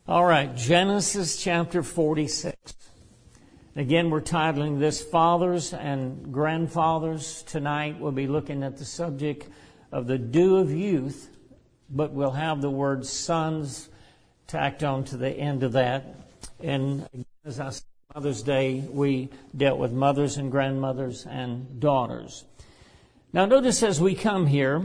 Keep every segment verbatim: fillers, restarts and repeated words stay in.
All right, Genesis chapter forty-six. Again, we're titling this Fathers and Grandfathers. Tonight we'll be looking at the subject of the dew of youth, but we'll have the word sons tacked on to the end of that. And as I said, Mother's Day, we dealt with mothers and grandmothers and daughters. Now notice as we come here,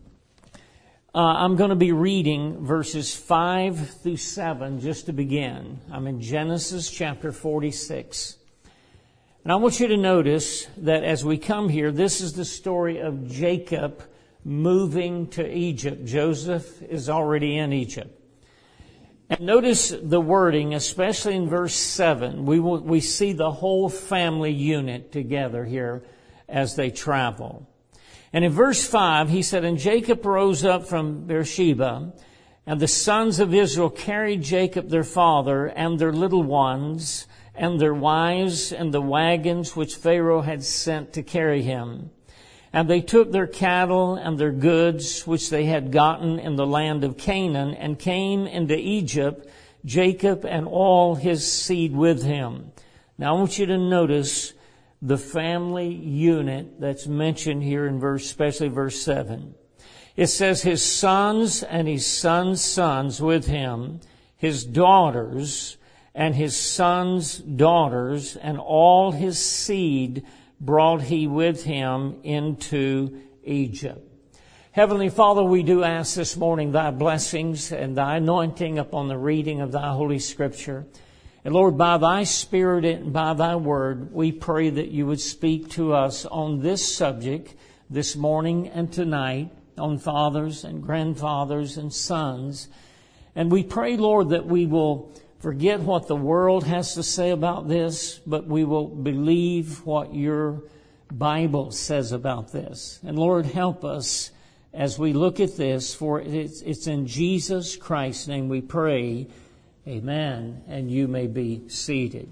Uh, I'm going to be reading verses five through seven just to begin. I'm in Genesis chapter forty-six. And I want you to notice that as we come here, this is the story of Jacob moving to Egypt. Joseph is already in Egypt. And notice the wording, especially in verse seven. We will, we see the whole family unit together here as they travel. And in verse five, he said, "And Jacob rose up from Beersheba, and the sons of Israel carried Jacob their father and their little ones and their wives and the wagons which Pharaoh had sent to carry him. And they took their cattle and their goods which they had gotten in the land of Canaan and came into Egypt, Jacob and all his seed with him." Now I want you to notice the family unit that's mentioned here in verse, especially verse seven. It says his sons and his sons' sons with him, his daughters and his sons' daughters, and all his seed brought he with him into Egypt. Heavenly Father, we do ask this morning thy blessings and thy anointing upon the reading of thy Holy Scripture. And Lord, by thy Spirit and by thy word, we pray that you would speak to us on this subject this morning and tonight, on fathers and grandfathers and sons. And we pray, Lord, that we will forget what the world has to say about this, but we will believe what your Bible says about this. And Lord, help us as we look at this, for it's, it's in Jesus Christ's name we pray. Amen. And you may be seated.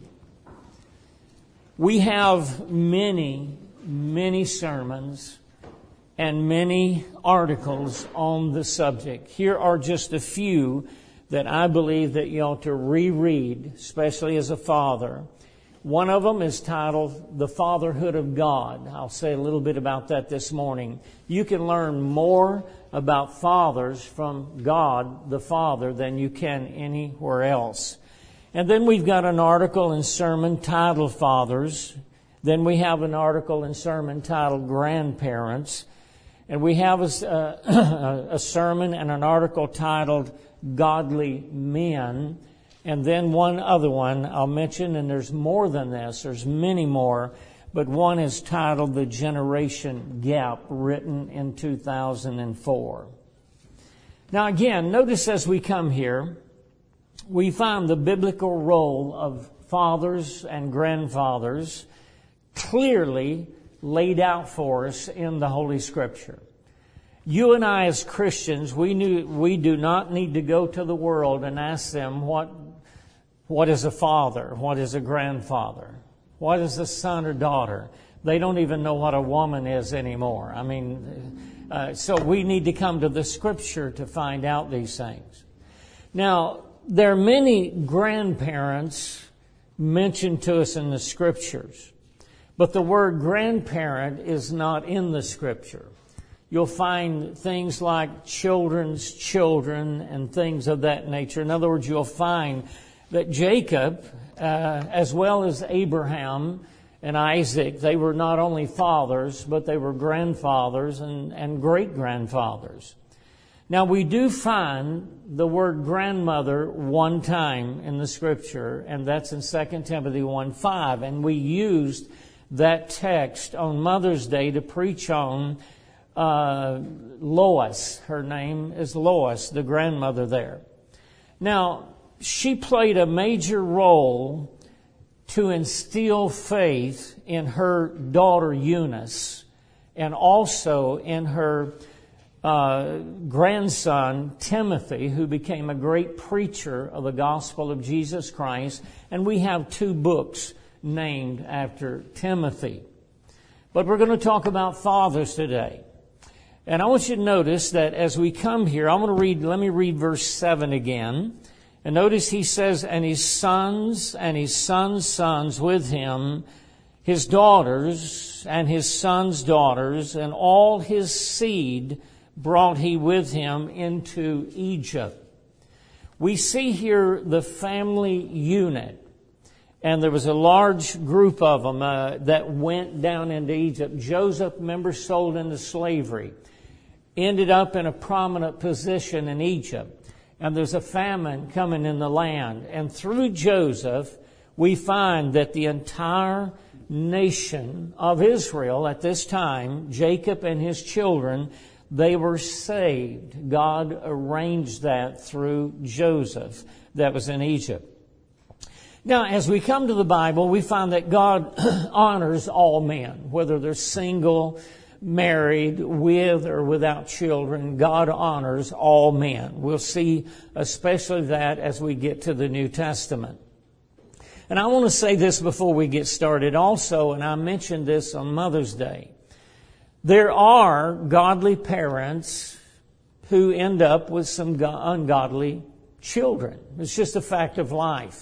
We have many, many sermons and many articles on the subject. Here are just a few that I believe that you ought to reread, especially as a father. One of them is titled The Fatherhood of God. I'll say a little bit about that this morning. You can learn more about fathers from God the Father than you can anywhere else. And then we've got an article and sermon titled Fathers. Then we have an article and sermon titled Grandparents. And we have a, uh, a sermon and an article titled Godly Men. And then one other one I'll mention, and there's more than this. There's many more. But one is titled The Generation Gap, written in two thousand four. Now again, notice as we come here, we find the biblical role of fathers and grandfathers clearly laid out for us in the Holy Scripture. You and I as Christians, we knew, we do not need to go to the world and ask them what, what is a father, what is a grandfather. What is a son or daughter? They don't even know what a woman is anymore. I mean, uh, so we need to come to the Scripture to find out these things. Now, there are many grandparents mentioned to us in the Scriptures, but the word grandparent is not in the Scripture. You'll find things like children's children and things of that nature. In other words, you'll find that Jacob, Uh, as well as Abraham and Isaac, they were not only fathers, but they were grandfathers and, and great-grandfathers. Now, we do find the word grandmother one time in the Scripture, and that's in Second Timothy one five. And we used that text on Mother's Day to preach on uh, Lois. Her name is Lois, the grandmother there. Now, she played a major role to instill faith in her daughter Eunice and also in her uh, grandson Timothy, who became a great preacher of the gospel of Jesus Christ. And we have two books named after Timothy. But we're going to talk about fathers today. And I want you to notice that as we come here, I'm going to read, let me read verse seven again. And notice he says, and his sons and his sons' sons with him, his daughters and his sons' daughters, and all his seed brought he with him into Egypt. We see here the family unit. And there was a large group of them uh, that went down into Egypt. Joseph, remember, sold into slavery. Ended up in a prominent position in Egypt. And there's a famine coming in the land. And through Joseph, we find that the entire nation of Israel at this time, Jacob and his children, they were saved. God arranged that through Joseph that was in Egypt. Now, as we come to the Bible, we find that God honors all men, whether they're single, married, with or without children. God honors all men. We'll see especially that as we get to the New Testament. And I want to say this before we get started also, and I mentioned this on Mother's Day. There are godly parents who end up with some ungodly children. It's just a fact of life.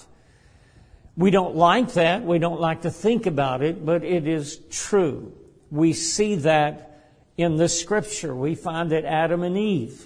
We don't like that. We don't like to think about it, but it is true. We see that in the Scripture. We find that Adam and Eve,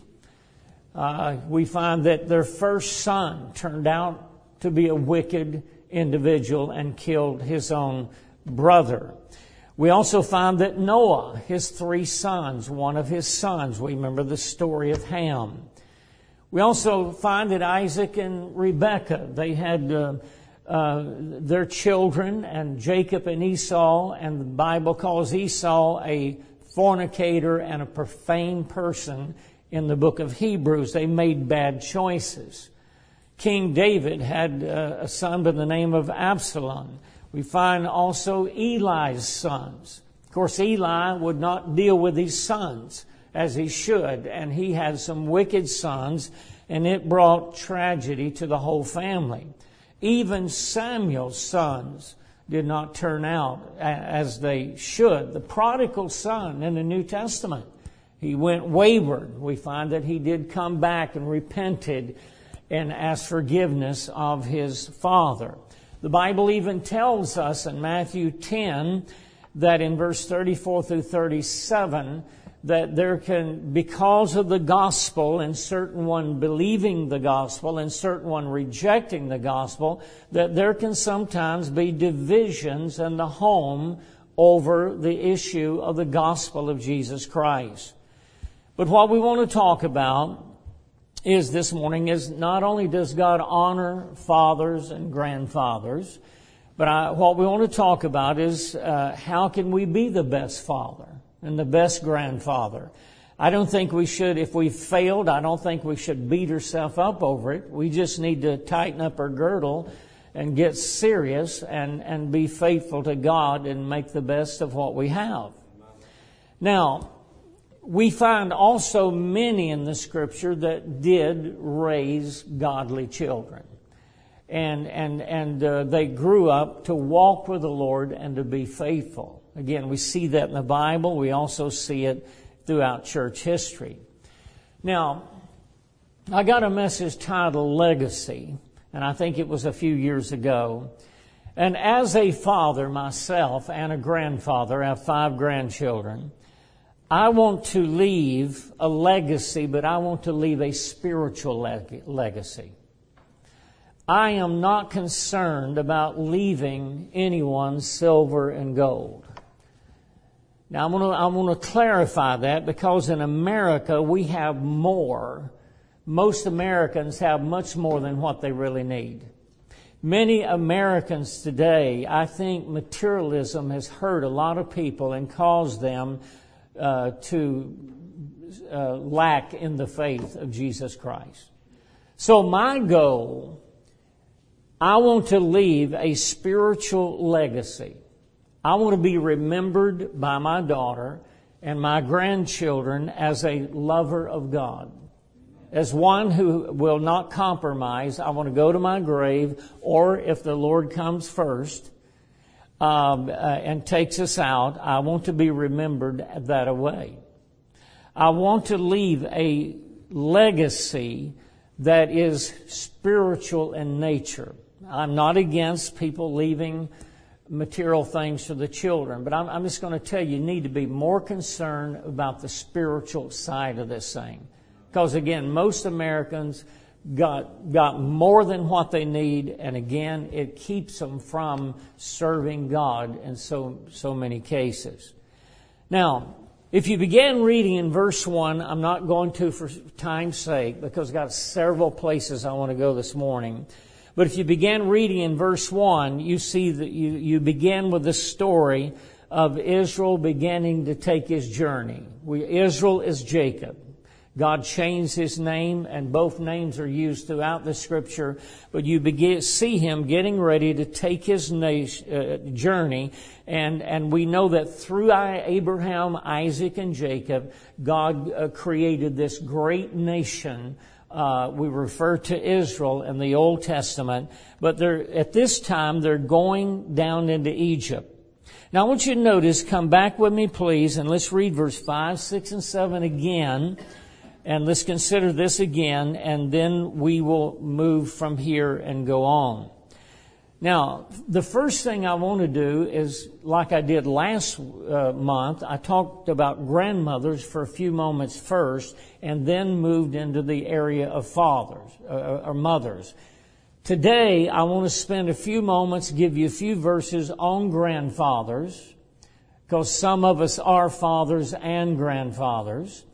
uh, we find that their first son turned out to be a wicked individual and killed his own brother. We also find that Noah, his three sons, one of his sons, we remember the story of Ham. We also find that Isaac and Rebekah, they had uh, uh, their children, and Jacob and Esau, and the Bible calls Esau a fornicator and a profane person in the book of Hebrews. They made bad choices. King David had uh, a son by the name of Absalom. We find also Eli's sons. Of course, Eli would not deal with his sons as he should, and he had some wicked sons, and it brought tragedy to the whole family. Even Samuel's sons did not turn out as they should. The prodigal son in the New Testament, he went wayward. We find that he did come back and repented and asked forgiveness of his father. The Bible even tells us in Matthew ten that in verse thirty-four through thirty-seven that there can, because of the gospel and certain one believing the gospel and certain one rejecting the gospel, that there can sometimes be divisions in the home over the issue of the gospel of Jesus Christ. But what we want to talk about is this morning is not only does God honor fathers and grandfathers, but I, what we want to talk about is uh, how can we be the best father and the best grandfather. I don't think we should, if we've failed, I don't think we should beat ourselves up over it. We just need to tighten up our girdle and get serious and, and be faithful to God and make the best of what we have. Now, we find also many in the Scripture that did raise godly children. And, and, and uh, they grew up to walk with the Lord and to be faithful. Again, we see that in the Bible. We also see it throughout church history. Now, I got a message titled Legacy, and I think it was a few years ago. And as a father myself and a grandfather, I have five grandchildren, I want to leave a legacy, but I want to leave a spiritual leg- legacy. I am not concerned about leaving anyone silver and gold. Now, I'm going to, I'm going to clarify that because in America, we have more. Most Americans have much more than what they really need. Many Americans today, I think materialism has hurt a lot of people and caused them uh, to uh, lack in the faith of Jesus Christ. So my goal, I want to leave a spiritual legacy. I want to be remembered by my daughter and my grandchildren as a lover of God. As one who will not compromise. I want to go to my grave, or if the Lord comes first um, uh, and takes us out, I want to be remembered that way. I want to leave a legacy that is spiritual in nature. I'm not against people leaving material things to the children, but I'm, I'm just going to tell you, you need to be more concerned about the spiritual side of this thing. Because again, most Americans got got more than what they need, and again, it keeps them from serving God in so so many cases. Now, if you begin reading in verse one, I'm not going to for time's sake, because I've got several places I want to go this morning. But if you begin reading in verse one, you see that you, you begin with the story of Israel beginning to take his journey. We, Israel is Jacob. God changed his name, and both names are used throughout the Scripture. But you begin see him getting ready to take his nation, uh, journey, and and we know that through Abraham, Isaac, and Jacob, God uh, created this great nation. Uh, we refer to Israel in the Old Testament, but they're at this time they're going down into Egypt. Now I want you to notice, come back with me, please, and let's read verse five, six, and seven again. And let's consider this again, and then we will move from here and go on. Now, the first thing I want to do is, like I did last uh, month, I talked about grandmothers for a few moments first, and then moved into the area of fathers, uh, or mothers. Today, I want to spend a few moments, give you a few verses on grandfathers, because some of us are fathers and grandfathers.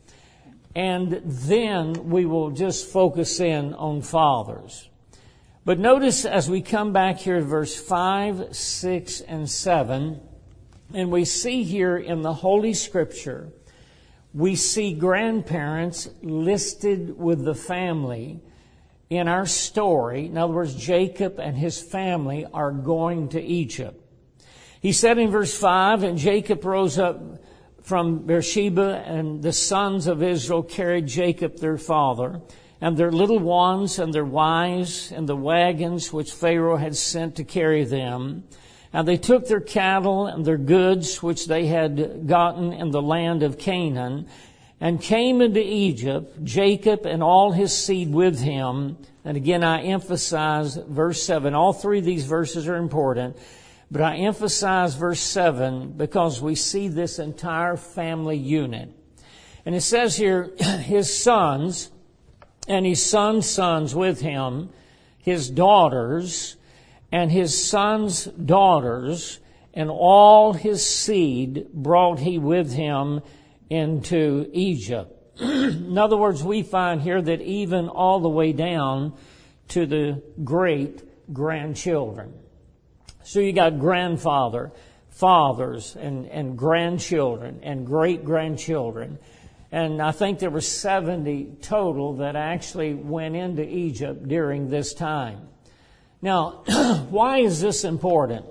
And then we will just focus in on fathers. But notice as we come back here to verse five, six, and seven, and we see here in the Holy Scripture, we see grandparents listed with the family in our story. In other words, Jacob and his family are going to Egypt. He said in verse five, and Jacob rose up from Beersheba, and the sons of Israel carried Jacob their father, and their little ones, and their wives, and the wagons which Pharaoh had sent to carry them. And they took their cattle and their goods which they had gotten in the land of Canaan, and came into Egypt, Jacob and all his seed with him. And again, I emphasize verse seven. All three of these verses are important. But I emphasize verse seven because we see this entire family unit. And it says here, his sons and his sons' sons with him, his daughters and his sons' daughters, and all his seed brought he with him into Egypt. In other words, we find here that even all the way down to the great grandchildren. So you got grandfather, fathers, and, and grandchildren, and great-grandchildren. And I think there were seventy total that actually went into Egypt during this time. Now, why is this important?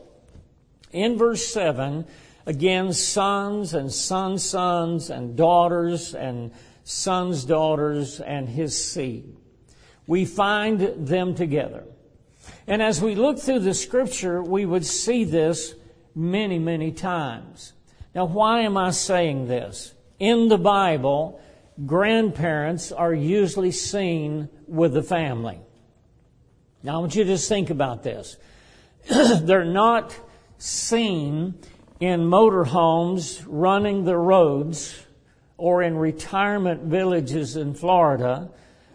In verse seven, again, sons and sons' sons and daughters and sons' daughters and his seed. We find them together. And as we look through the Scripture, we would see this many, many times. Now, why am I saying this? In the Bible, grandparents are usually seen with the family. Now, I want you to just think about this. They're not seen in motorhomes running the roads or in retirement villages in Florida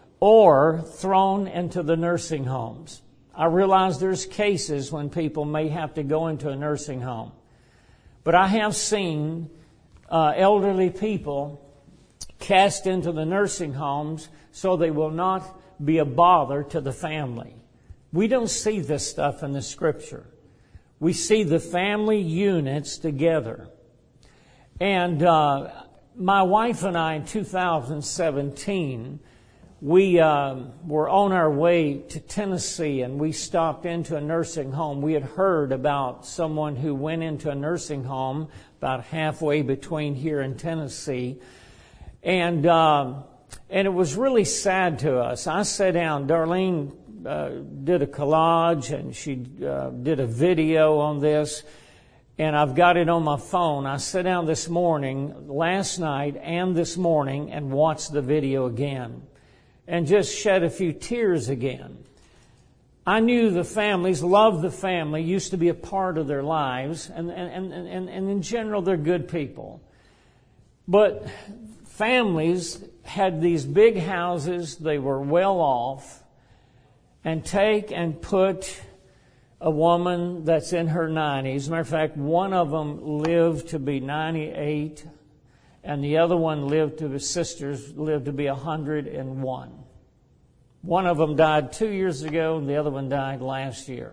or thrown into the nursing homes. I realize there's cases when people may have to go into a nursing home. But I have seen uh, elderly people cast into the nursing homes so they will not be a bother to the family. We don't see this stuff in the Scripture. We see the family units together. And uh, my wife and I in two thousand seventeen, we uh, were on our way to Tennessee, and we stopped into a nursing home. We had heard about someone who went into a nursing home about halfway between here and Tennessee. And uh, and it was really sad to us. I sat down. Darlene uh, did a collage, and she uh, did a video on this. And I've got it on my phone. I sat down this morning, last night and this morning, and watched the video again. and just shed a few tears again. I knew the families, loved the family, used to be a part of their lives, and, and, and, and, and in general, they're good people. But families had these big houses, they were well off, and take and put a woman that's in her nineties. As a matter of fact, one of them lived to be ninety-eight, and the other one lived to, his sisters lived to be one hundred and one. One of them died two years ago, and the other one died last year.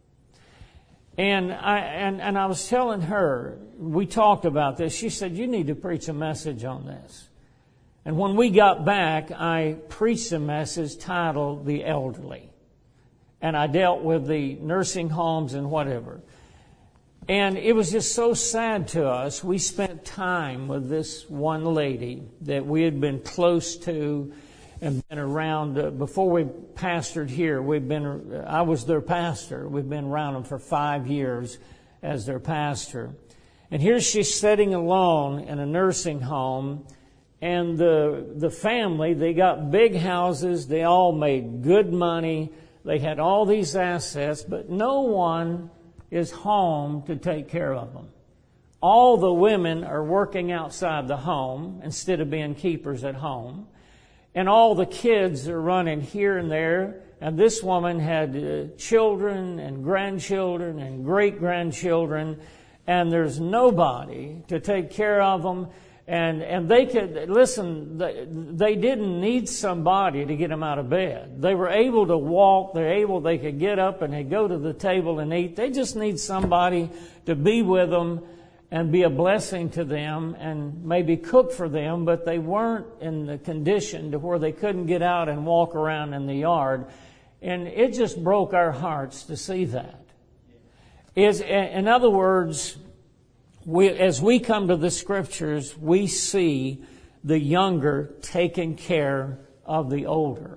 And I and, and I was telling her, we talked about this. She said, "You need to preach a message on this." And when we got back, I preached a message titled "The Elderly," and I dealt with the nursing homes and whatever. And it was just so sad to us. We spent time with this one lady that we had been close to and been around. Uh, before we pastored here, we've been, uh, I was their pastor. We've been around them for five years as their pastor. And here she's sitting alone in a nursing home, and the, the family, they got big houses, they all made good money, they had all these assets, but no one is home to take care of them. All the women are working outside the home instead of being keepers at home. And all the kids are running here and there. And this woman had uh, children and grandchildren and great-grandchildren. And there's nobody to take care of them. And and they could, listen, they, they didn't need somebody to get them out of bed. They were able to walk. They're able, they could get up and they go to the table and eat. They just need somebody to be with them and be a blessing to them and maybe cook for them, but they weren't in the condition to where they couldn't get out and walk around in the yard. And it just broke our hearts to see that. Is, in other words, we, as we come to the Scriptures, we see the younger taking care of the older.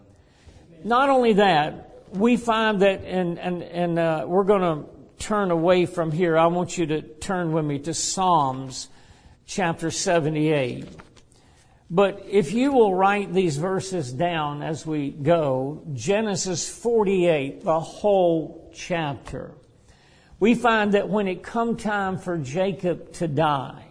Not only that, we find that, and, and, and uh, we're going to turn away from here. I want you to turn with me to Psalms chapter seventy-eight. But if you will write these verses down as we go, Genesis forty-eight, the whole chapter, we find that when it come time for Jacob to die,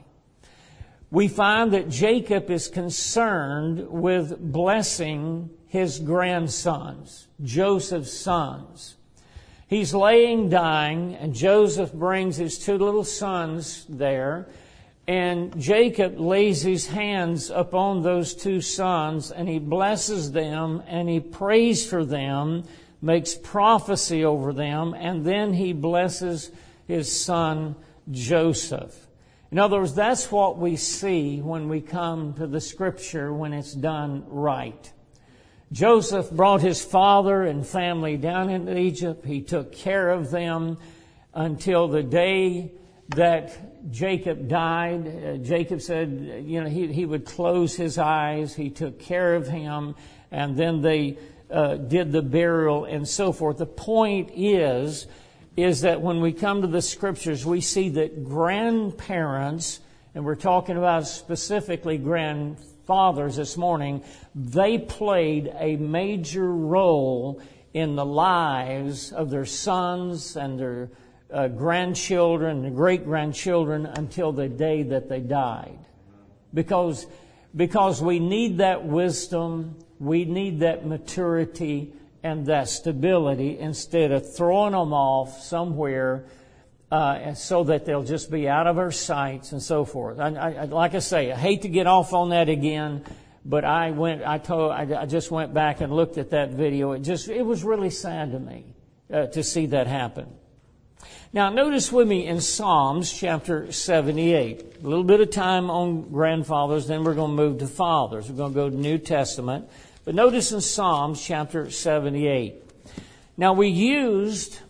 we find that Jacob is concerned with blessing his grandsons, Joseph's sons. He's laying dying, and Joseph brings his two little sons there, and Jacob lays his hands upon those two sons, and he blesses them, and he prays for them, makes prophecy over them, and then he blesses his son Joseph. In other words, that's what we see when we come to the Scripture when it's done right. Joseph brought his father and family down into Egypt. He took care of them until the day that Jacob died. Uh, Jacob said, you know, he, he would close his eyes. He took care of him, and then they uh, did the burial and so forth. The point is, is that when we come to the Scriptures, we see that grandparents, and we're talking about specifically grandfathers, fathers this morning, they played a major role in the lives of their sons and their uh, grandchildren and great-grandchildren until the day that they died. Because, because we need that wisdom, we need that maturity and that stability instead of throwing them off somewhere Uh, so that they'll just be out of our sights and so forth. I, I, like I say, I hate to get off on that again, but I went, I told, I, I just went back and looked at that video. It just, it was really sad to me uh, to see that happen. Now, notice with me in Psalms chapter seventy-eight. A little bit of time on grandfathers, then we're going to move to fathers. We're going to go to the New Testament. But notice in Psalms chapter seventy-eight. Now, we used...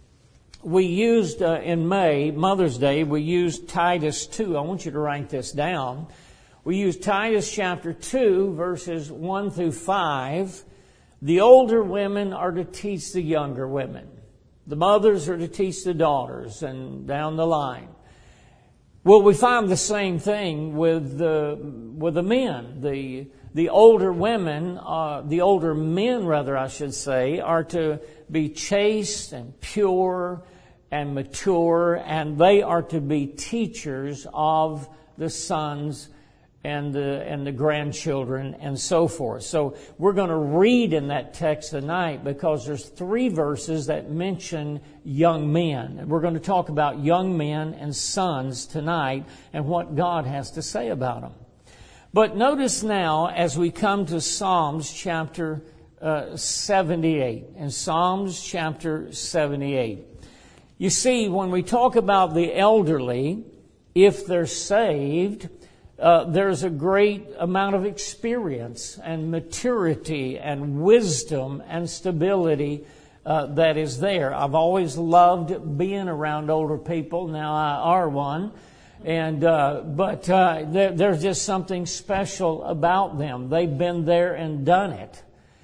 We used uh, in May, Mother's Day, we used Titus two. I want you to write this down. We used Titus chapter two, verses one through five. The older women are to teach the younger women. The mothers are to teach the daughters, and down the line. Well, we find the same thing with the with the men. The the older women, uh, the older men rather I should say, are to be chaste and pure and mature, and they are to be teachers of the sons and the and the grandchildren and so forth. So we're going to read in that text tonight because there's three verses that mention young men. And we're going to talk about young men and sons tonight and what God has to say about them. But notice now as we come to Psalms chapter uh, seventy-eight. In Psalms chapter seventy-eight. You see, when we talk about the elderly, if they're saved, Uh, there's a great amount of experience and maturity and wisdom and stability uh, that is there. I've always loved being around older people. Now I are one, and uh, but uh, there, there's just something special about them. They've been there and done it,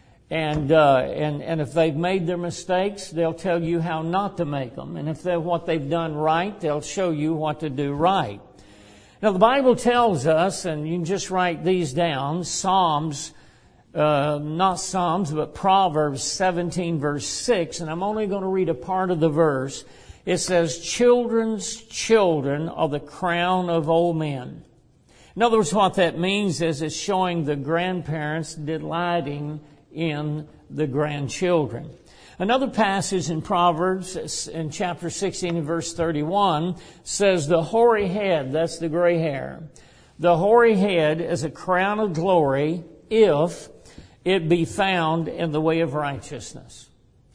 and uh, and and if they've made their mistakes, they'll tell you how not to make them, and if they're what they've done right, they'll show you what to do right. Now, the Bible tells us, and you can just write these down, Psalms, uh, not Psalms, but Proverbs seventeen, verse six, and I'm only going to read a part of the verse. It says, children's children are the crown of old men. In other words, what that means is it's showing the grandparents delighting in the grandchildren. Another passage in Proverbs, in chapter sixteen and verse thirty-one, says, the hoary head, that's the gray hair, the hoary head is a crown of glory if it be found in the way of righteousness.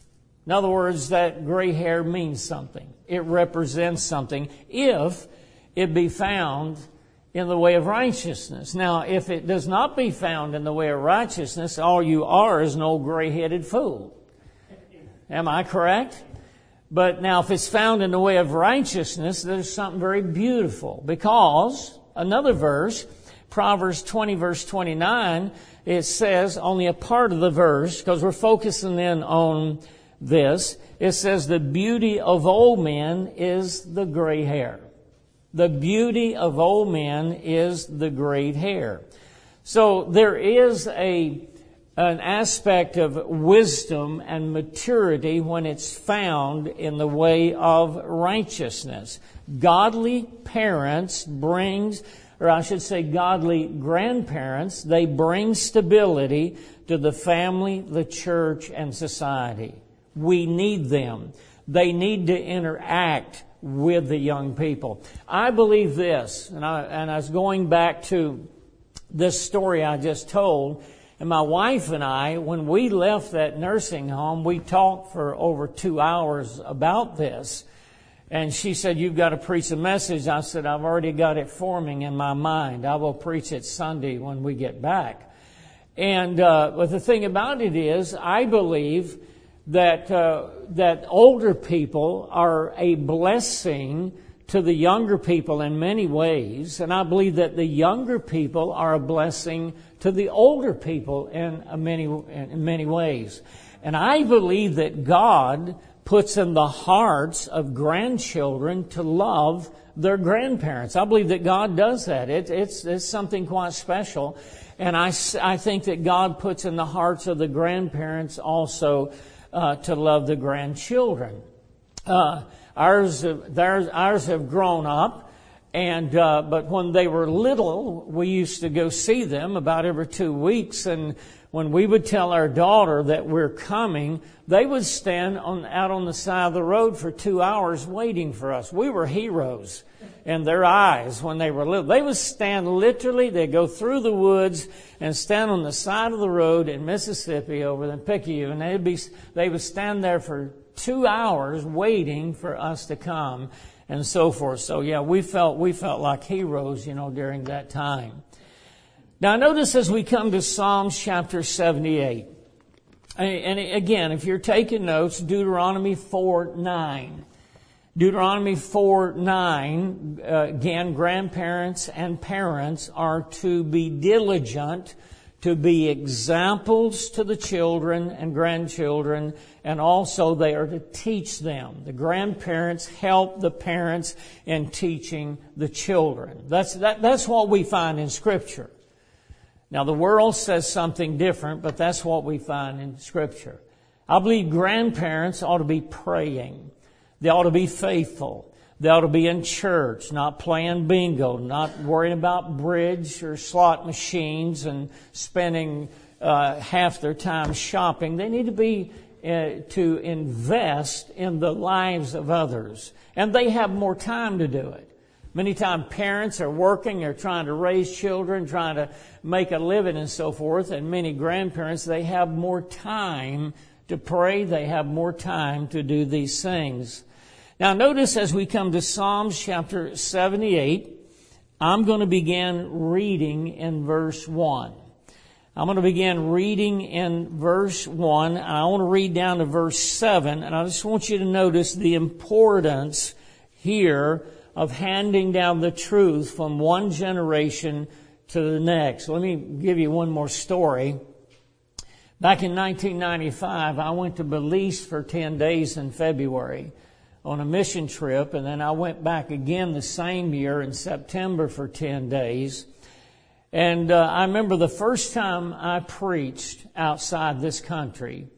In other words, that gray hair means something. It represents something if it be found in the way of righteousness. Now, if it does not be found in the way of righteousness, all you are is an old gray-headed fool. Am I correct? But now if it's found in the way of righteousness, there's something very beautiful. Because, another verse, Proverbs twenty verse twenty-nine, it says, only a part of the verse, because we're focusing in on this, it says, the beauty of old men is the gray hair. The beauty of old men is the gray hair. So there is a an aspect of wisdom and maturity when it's found in the way of righteousness. Godly parents brings, or I should say godly grandparents, they bring stability to the family, the church, and society. We need them. They need to interact with the young people. I believe this, and I, and I was going back to this story I just told. And my wife and I, when we left that nursing home, we talked for over two hours about this. And she said, you've got to preach a message. I said, I've already got it forming in my mind. I will preach it Sunday when we get back. And uh, but the thing about it is, I believe that uh, that older people are a blessing to the younger people in many ways. And I believe that the younger people are a blessing to the older people in many in many ways. And I believe that God puts in the hearts of grandchildren to love their grandparents. I believe that God does that. It, it's, it's something quite special. And I, I think that God puts in the hearts of the grandparents also uh, to love the grandchildren. Uh, ours, theirs, ours have grown up. And uh, but when they were little, we used to go see them about every two weeks. And when we would tell our daughter that we're coming, they would stand on out on the side of the road for two hours waiting for us. We were heroes in their eyes when they were little. They would stand literally, they'd go through the woods and stand on the side of the road in Mississippi over in Picayune, and they'd be they would stand there for two hours waiting for us to come. And so forth. So yeah, we felt we felt like heroes, you know, during that time. Now notice as we come to Psalms chapter seventy-eight. And again, if you're taking notes, Deuteronomy four nine. Deuteronomy four nine, uh, again, grandparents and parents are to be diligent, to be examples to the children and grandchildren, and also they are to teach them. The grandparents help the parents in teaching the children. That's that, that's what we find in Scripture. Now, the world says something different, but that's what we find in Scripture. I believe grandparents ought to be praying. They ought to be faithful. They ought to be in church, not playing bingo, not worrying about bridge or slot machines and spending uh, half their time shopping. They need to be uh, to invest in the lives of others. And they have more time to do it. Many times parents are working, they're trying to raise children, trying to make a living and so forth. And many grandparents, they have more time to pray. They have more time to do these things. Now notice as we come to Psalms chapter seventy-eight, I'm going to begin reading in verse one. I'm going to begin reading in verse one. I want to read down to verse seven, and I just want you to notice the importance here of handing down the truth from one generation to the next. Let me give you one more story. Back in nineteen ninety-five, I went to Belize for ten days in February on a mission trip, and then I went back again the same year in September for ten days. And uh, I remember the first time I preached outside this country,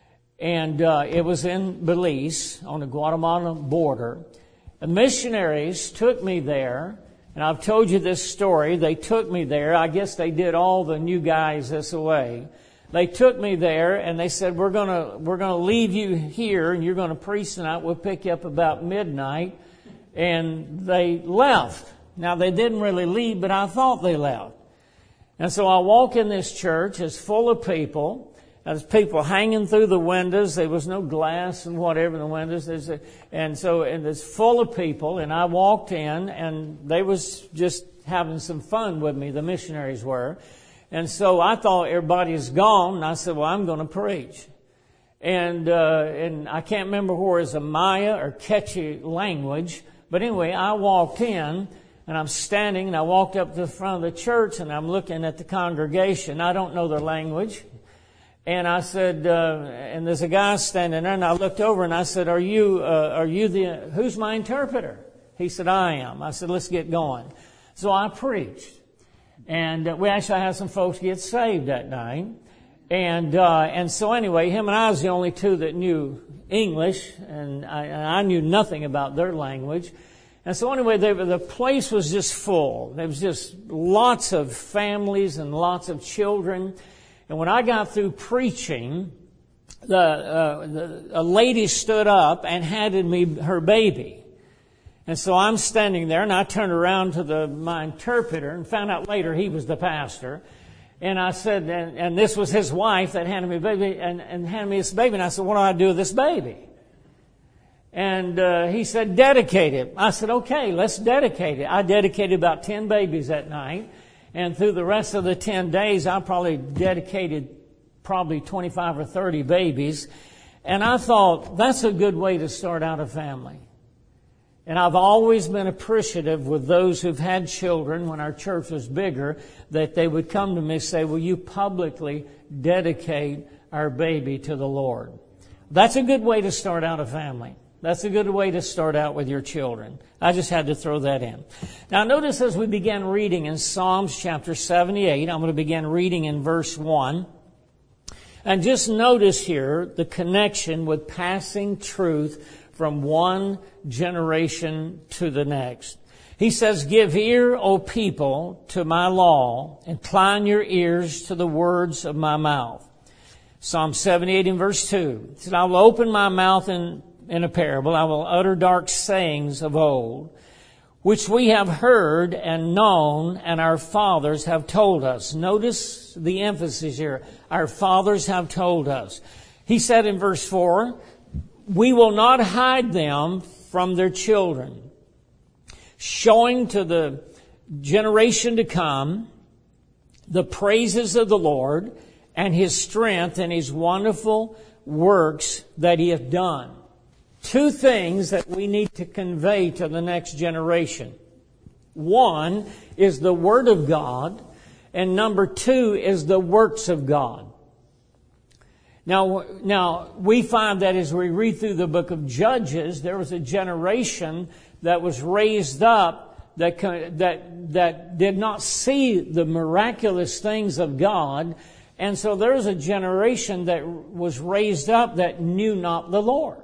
and uh, it was in Belize on the Guatemala border. The missionaries took me there, and I've told you this story. They took me there. I guess they did all the new guys this way. They took me there, and they said, we're going to we're going to leave you here, and you're going to preach tonight. We'll pick you up about midnight. And they left. Now, they didn't really leave, but I thought they left. And so I walk in this church. It's full of people. There's people hanging through the windows. There was no glass and whatever in the windows. There's a, and so and it's full of people. And I walked in, and they was just having some fun with me, the missionaries were. And so I thought everybody's gone, and I said, well, I'm going to preach. And uh, and I can't remember where it's a Maya or Quechua language. But anyway, I walked in, and I'm standing, and I walked up to the front of the church, and I'm looking at the congregation. I don't know their language. And I said, uh, and there's a guy standing there, and I looked over, and I said, are you, uh, are you the, who's my interpreter? He said, I am. I said, let's get going. So I preached. And uh, we actually had some folks get saved that night. And uh, and so anyway, him and I was the only two that knew English, and I, and I knew nothing about their language. And so anyway, they, the place was just full. There was just lots of families and lots of children. And when I got through preaching, the, uh, the a lady stood up and handed me her baby. And so I'm standing there, and I turned around to the my interpreter and found out later he was the pastor. And I said, and, and this was his wife that handed me a baby, and, and handed me this baby. And I said, what do I do with this baby? And uh, he said, dedicate it. I said, okay, let's dedicate it. I dedicated about ten babies that night. And through the rest of the ten days, I probably dedicated probably twenty-five or thirty babies. And I thought, that's a good way to start out a family. And I've always been appreciative with those who've had children when our church was bigger, that they would come to me and say, will you publicly dedicate our baby to the Lord? That's a good way to start out a family. That's a good way to start out with your children. I just had to throw that in. Now notice as we begin reading in Psalms chapter seventy-eight, I'm going to begin reading in verse one. And just notice here the connection with passing truth from one generation to the next. He says, give ear, O people, to my law, incline your ears to the words of my mouth. Psalm seventy-eight and verse two. He said, I will open my mouth in, in a parable. I will utter dark sayings of old, which we have heard and known, and our fathers have told us. Notice the emphasis here. Our fathers have told us. He said in verse four, we will not hide them from their children, showing to the generation to come the praises of the Lord and His strength and His wonderful works that He hath done. Two things that we need to convey to the next generation. One is the Word of God, and number two is the works of God. Now, now, we find that as we read through the book of Judges, there was a generation that was raised up that, that, that did not see the miraculous things of God. And so there's a generation that was raised up that knew not the Lord.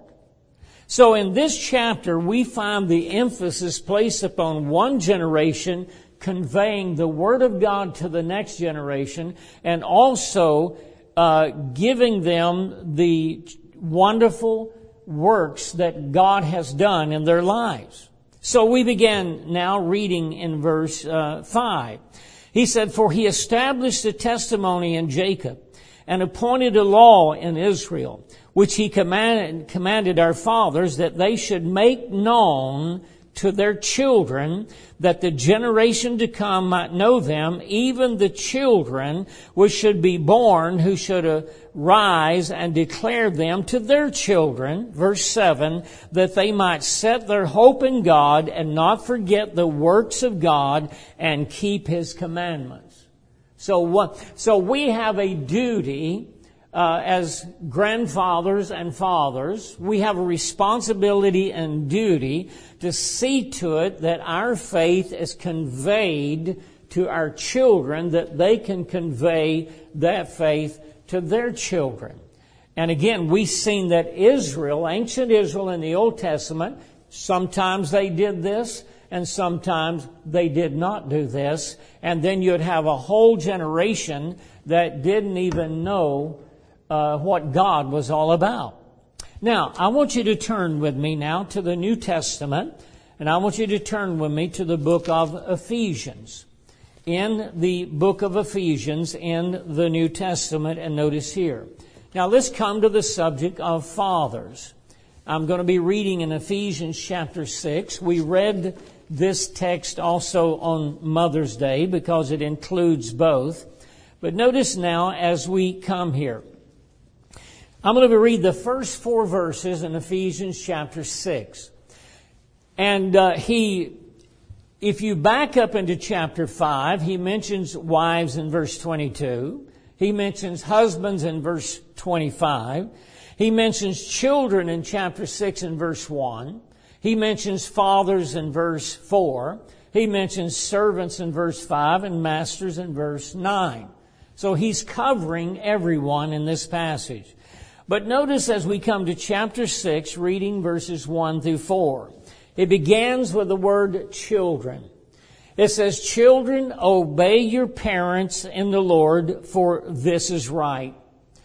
So in this chapter, we find the emphasis placed upon one generation conveying the Word of God to the next generation, and also uh, giving them the wonderful works that God has done in their lives. So we began now reading in verse uh, five. He said, "For he established a testimony in Jacob and appointed a law in Israel, which he commanded, commanded our fathers that they should make known to their children, that the generation to come might know them, even the children which should be born, who should arise and declare them to their children." Verse seven, "that they might set their hope in God and not forget the works of God and keep His commandments." So what? So we have a duty Uh, as grandfathers and fathers. We have a responsibility and duty to see to it that our faith is conveyed to our children, that they can convey that faith to their children. And again, we've seen that Israel, ancient Israel in the Old Testament, sometimes they did this and sometimes they did not do this. And then you'd have a whole generation that didn't even know Uh, what God was all about. Now, I want you to turn with me now to the New Testament, and I want you to turn with me to the book of Ephesians. In the book of Ephesians in the New Testament, and notice here. Now, let's come to the subject of fathers. I'm going to be reading in Ephesians chapter six. We read this text also on Mother's Day because it includes both. But notice now as we come here. I'm going to read the first four verses in Ephesians chapter six. And uh, he, if you back up into chapter five, he mentions wives in verse twenty-two. He mentions husbands in verse twenty-five. He mentions children in chapter six and verse one. He mentions fathers in verse four. He mentions servants in verse five and masters in verse nine. So he's covering everyone in this passage. But notice as we come to chapter six, reading verses one through four, it begins with the word children. It says, "Children, obey your parents in the Lord, for this is right.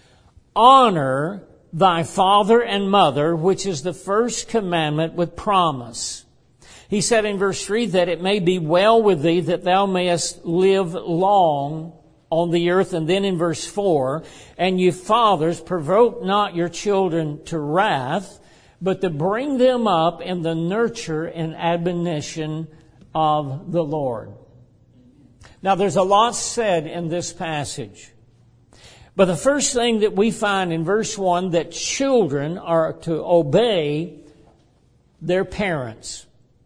Honor thy father and mother, which is the first commandment with promise." He said in verse three, "that it may be well with thee, that thou mayest live long on the earth." And then in verse four, "And you fathers, provoke not your children to wrath, but to bring them up in the nurture and admonition of the Lord." Now there's a lot said in this passage. But the first thing that we find in verse one, that children are to obey their parents.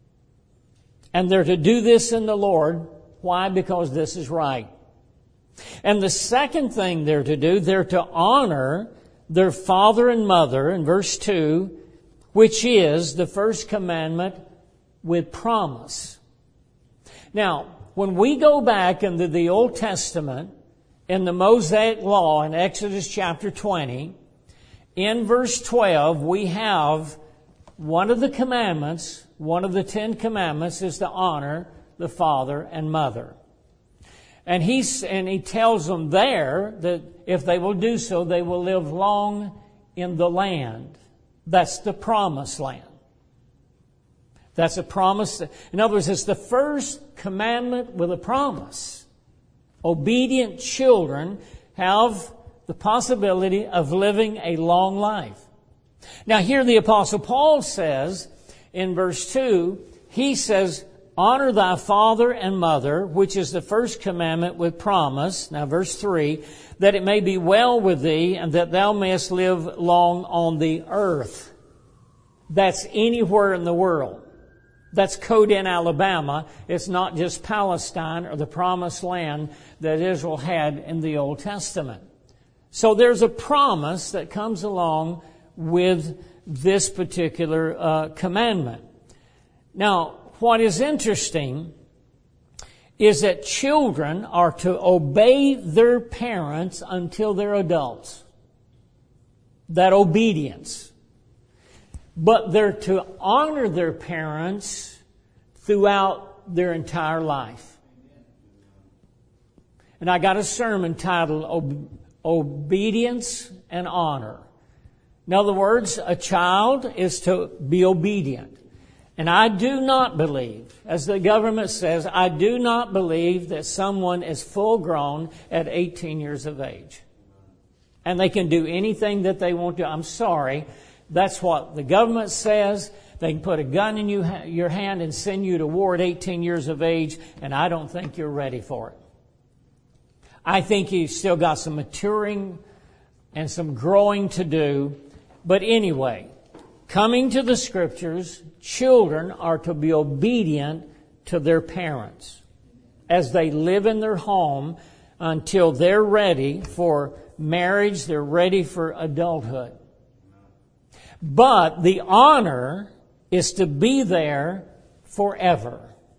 And they're to do this in the Lord. Why? Because this is right. And the second thing they're to do, they're to honor their father and mother in verse two, which is the first commandment with promise. Now, when we go back into the Old Testament, in the Mosaic Law in Exodus chapter twenty, in verse twelve, we have one of the commandments, one of the Ten Commandments is to honor the father and mother. And he's, and he tells them there that if they will do so, they will live long in the land. That's the promised land. That's a promise. In other words, it's the first commandment with a promise. Obedient children have the possibility of living a long life. Now here the Apostle Paul says in verse two, he says, "Honor thy father and mother, which is the first commandment with promise." Now verse three, "that it may be well with thee, and that thou mayest live long on the earth." That's anywhere in the world. That's Coden, Alabama. It's not just Palestine or the promised land that Israel had in the Old Testament. So there's a promise that comes along with this particular uh, commandment. Now, what is interesting is that children are to obey their parents until they're adults. That obedience. But they're to honor their parents throughout their entire life. And I got a sermon titled Ob- Obedience and Honor. In other words, a child is to be obedient. And I do not believe, as the government says, I do not believe that someone is full grown at eighteen years of age. And they can do anything that they want to. I'm sorry. That's what the government says. They can put a gun in you, your hand and send you to war at eighteen years of age, and I don't think you're ready for it. I think you've still got some maturing and some growing to do. But anyway, coming to the Scriptures, children are to be obedient to their parents as they live in their home until they're ready for marriage, they're ready for adulthood. But the honor is to be there forever.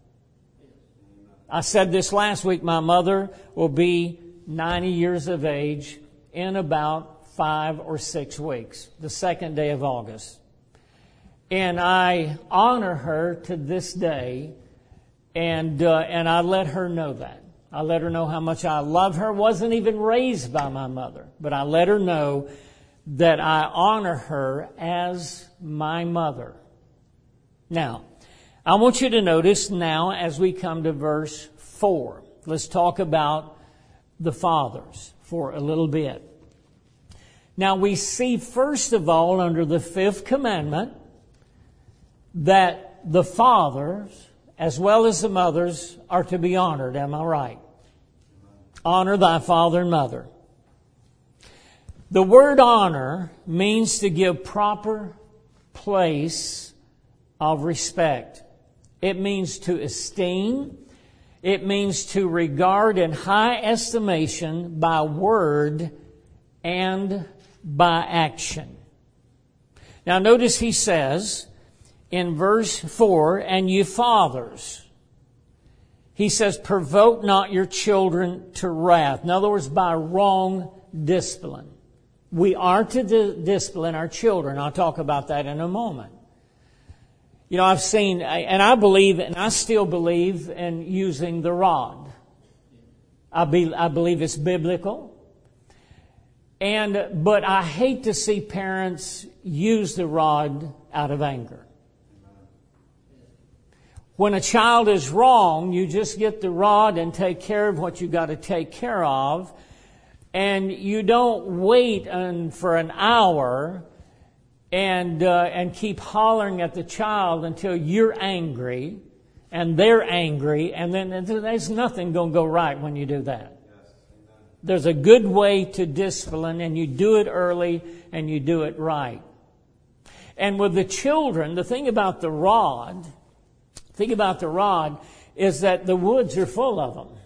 I said this last week, my mother will be ninety years of age in about five or six weeks, the second day of August. And I honor her to this day, and uh, and I let her know that. I let her know how much I love her. Wasn't even raised by my mother, but I let her know that I honor her as my mother. Now, I want you to notice now as we come to verse four. Let's talk about the fathers for a little bit. Now we see first of all under the fifth commandment that the fathers as well as the mothers are to be honored. Am I right? Honor thy father and mother. The word honor means to give proper place of respect. It means to esteem. It means to regard in high estimation by word and by action. Now notice he says in verse four, and you fathers, he says, provoke not your children to wrath. In other words, by wrong discipline. We are to di- discipline our children. I'll talk about that in a moment. You know, I've seen, and I believe, and I still believe in using the rod. I, be, I believe it's biblical. And, but I hate to see parents use the rod out of anger. When a child is wrong, you just get the rod and take care of what you got to take care of. And you don't wait un, for an hour and uh, and keep hollering at the child until you're angry and they're angry, and then there's nothing going to go right when you do that. There's a good way to discipline, and you do it early and you do it right. And with the children, the thing about the rod, thing about the rod is that the woods are full of them.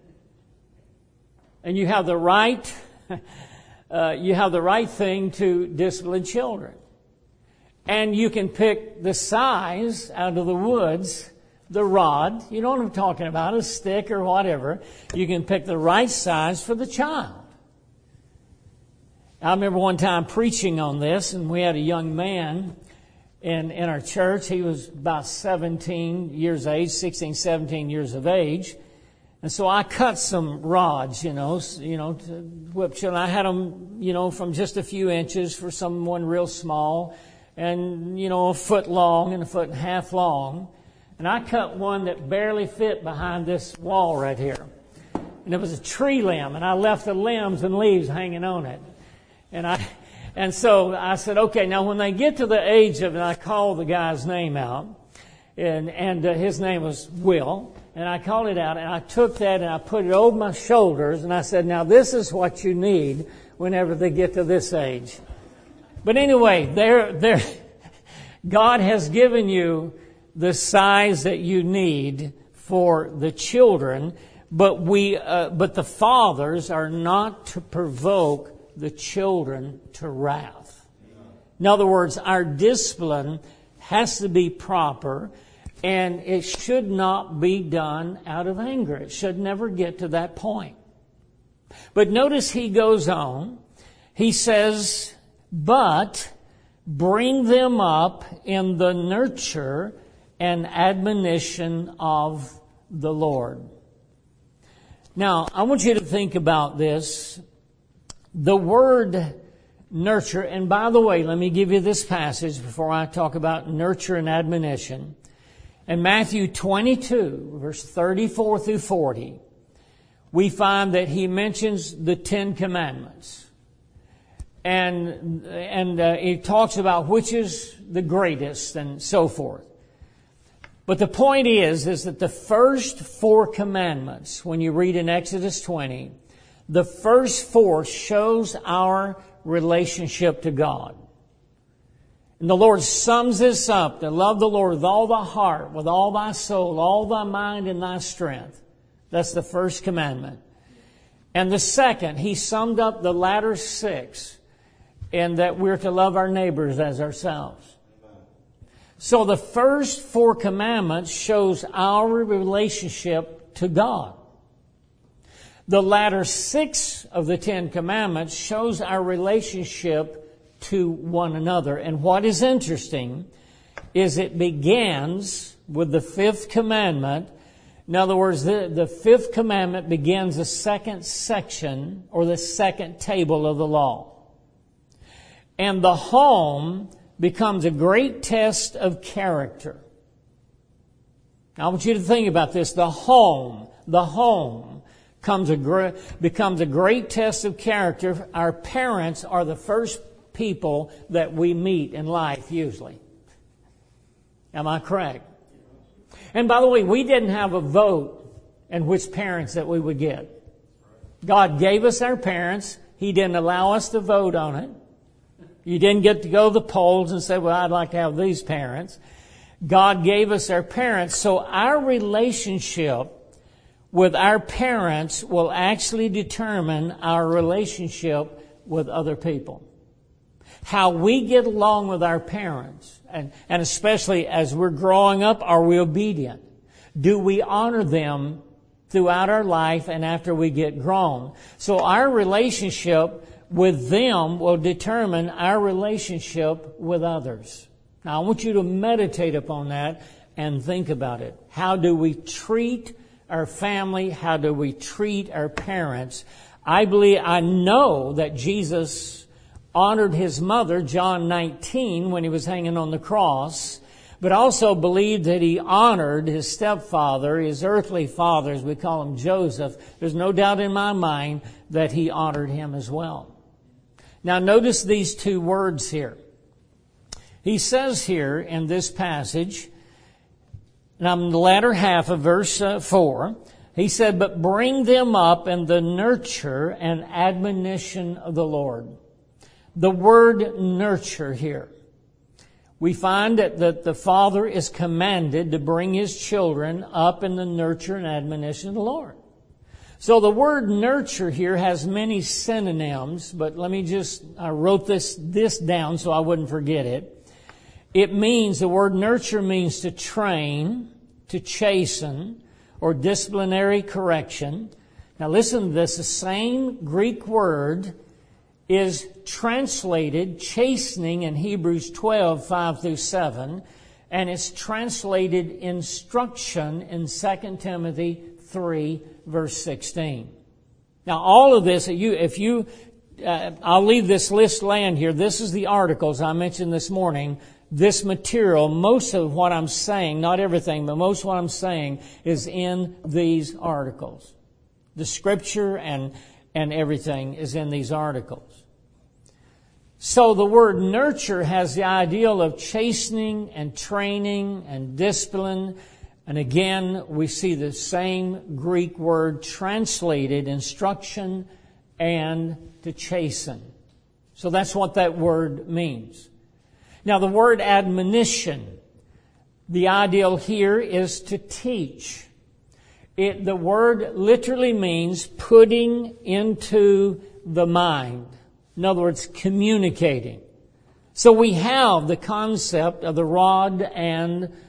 And you have the right, uh, you have the right thing to discipline children. And you can pick the size out of the woods, the rod. You know what I'm talking about, a stick or whatever. You can pick the right size for the child. I remember one time preaching on this, and we had a young man in, in our church. He was about seventeen years of age, sixteen, seventeen years of age. And so I cut some rods, you know, you know, to whip children. I had them, you know, from just a few inches for someone real small, and, you know, a foot long and a foot and a half long. And I cut one that barely fit behind this wall right here. And it was a tree limb, and I left the limbs and leaves hanging on it. And I, and so I said, okay, now when they get to the age of, and I called the guy's name out, and, and uh, his name was Will. And I called it out, and I took that and I put it over my shoulders, and I said, now this is what you need whenever they get to this age. But anyway, there, there, God has given you the size that you need for the children, but we, uh, but the fathers are not to provoke the children to wrath. In other words, our discipline has to be proper. And it should not be done out of anger. It should never get to that point. But notice he goes on. He says, but bring them up in the nurture and admonition of the Lord. Now, I want you to think about this. The word nurture, and by the way, let me give you this passage before I talk about nurture and admonition. In Matthew twenty-two, verse thirty-four through forty, we find that he mentions the Ten Commandments. And, and uh, he talks about which is the greatest and so forth. But the point is, is that the first four commandments, when you read in Exodus twenty, the first four shows our relationship to God. And the Lord sums this up, to love the Lord with all thy heart, with all thy soul, all thy mind, and thy strength. That's the first commandment. And the second, he summed up the latter six, in that we're to love our neighbors as ourselves. So the first four commandments shows our relationship to God. The latter six of the Ten Commandments shows our relationship to one another. And what is interesting is it begins with the fifth commandment. In other words, the, the fifth commandment begins the second section or the second table of the law. And the home becomes a great test of character. Now, I want you to think about this. The home, the home comes a gr- becomes a great test of character. Our parents are the first people that we meet in life, usually. Am I correct? And by the way, we didn't have a vote in which parents that we would get. God gave us our parents. He didn't allow us to vote on it. You didn't get to go to the polls and say, well, I'd like to have these parents. God gave us our parents. So our relationship with our parents will actually determine our relationship with other people. How we get along with our parents, and, and especially as we're growing up, are we obedient? Do we honor them throughout our life and after we get grown? So our relationship with them will determine our relationship with others. Now I want you to meditate upon that and think about it. How do we treat our family? How do we treat our parents? I believe, I know that Jesus honored his mother, John nineteen, when he was hanging on the cross, but also believed that he honored his stepfather, his earthly father, as we call him, Joseph. There's no doubt in my mind that he honored him as well. Now notice these two words here. He says here in this passage, and I'm in the latter half of verse uh, four, he said, but bring them up in the nurture and admonition of the Lord. The word nurture here. We find that, that the father is commanded to bring his children up in the nurture and admonition of the Lord. So the word nurture here has many synonyms, but let me just, I wrote this, this down so I wouldn't forget it. It means, the word nurture means to train, to chasten, or disciplinary correction. Now listen to this, the same Greek word is translated chastening in Hebrews twelve, five through seven, and it's translated instruction in Second Timothy three, verse sixteen. Now all of this, you, if you, uh, I'll leave this list laying here. This is the articles I mentioned this morning. This material, most of what I'm saying, not everything, but most of what I'm saying is in these articles. The scripture and, and everything is in these articles. So the word nurture has the ideal of chastening and training and discipline. And again, we see the same Greek word translated instruction and to chasten. So that's what that word means. Now the word admonition, the ideal here is to teach. It, the word literally means putting into the mind. In other words, communicating. So we have the concept of the rod and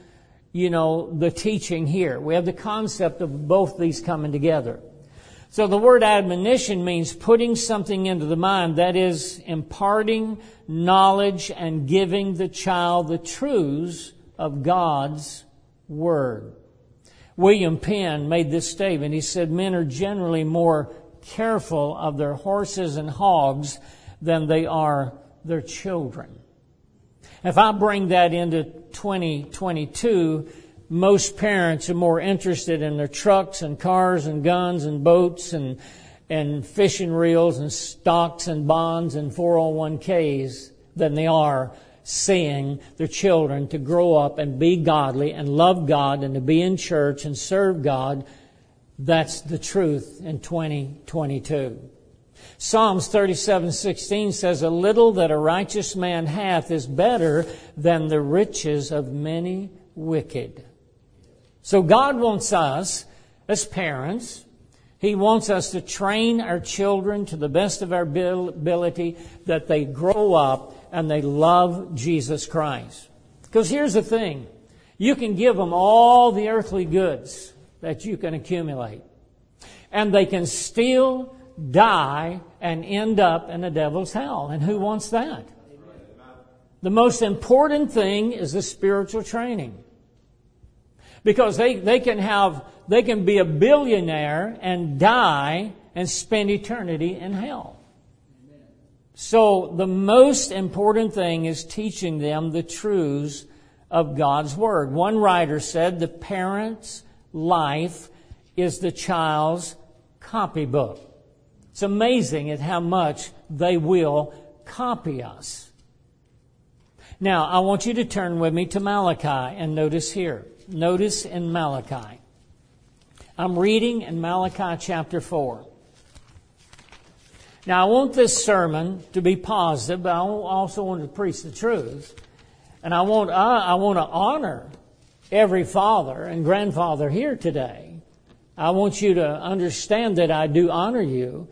you know, the teaching here. We have the concept of both these coming together. So the word admonition means putting something into the mind, that is, imparting knowledge and giving the child the truths of God's Word. William Penn made this statement. He said, men are generally more careful of their horses and hogs than they are their children. If I bring that into twenty twenty-two, most parents are more interested in their trucks and cars and guns and boats and and fishing reels and stocks and bonds and four oh one k's than they are seeing their children to grow up and be godly and love God and to be in church and serve God. That's the truth in twenty twenty-two. Psalms thirty-seven sixteen says, a little that a righteous man hath is better than the riches of many wicked. So God wants us, as parents, He wants us to train our children to the best of our ability, that they grow up and they love Jesus Christ. Because here's the thing. You can give them all the earthly goods that you can accumulate, and they can still die and end up in the devil's hell. And who wants that? The most important thing is the spiritual training. Because they, they can have, they can be a billionaire and die and spend eternity in hell. So the most important thing is teaching them the truths of God's Word. One writer said the parent's life is the child's copybook. It's amazing at how much they will copy us. Now, I want you to turn with me to Malachi and notice here. Notice in Malachi. I'm reading in Malachi chapter four. Now, I want this sermon to be positive, but I also want to preach the truth. And I want, I, I want to honor every father and grandfather here today. I want you to understand that I do honor you.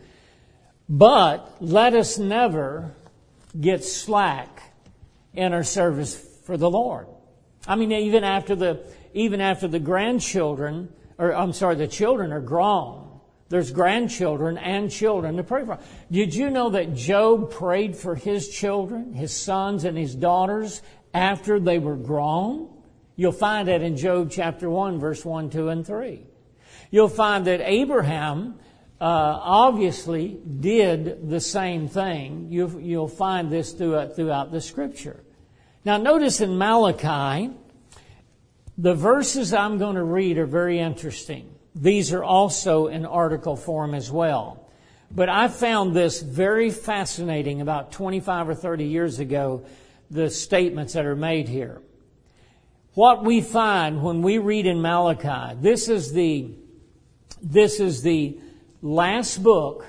But let us never get slack in our service for the Lord. I mean, even after the even after the grandchildren, or I'm sorry, the children are grown, there's grandchildren and children to pray for. Did you know that Job prayed for his children, his sons and his daughters, after they were grown? You'll find that in Job chapter one, verse one, two, and three. You'll find that Abraham Uh, obviously did the same thing. You, you'll find this throughout, throughout the Scripture. Now notice in Malachi, the verses I'm going to read are very interesting. These are also in article form as well. But I found this very fascinating about twenty-five or thirty years ago, the statements that are made here. What we find when we read in Malachi, this is the, this is the last book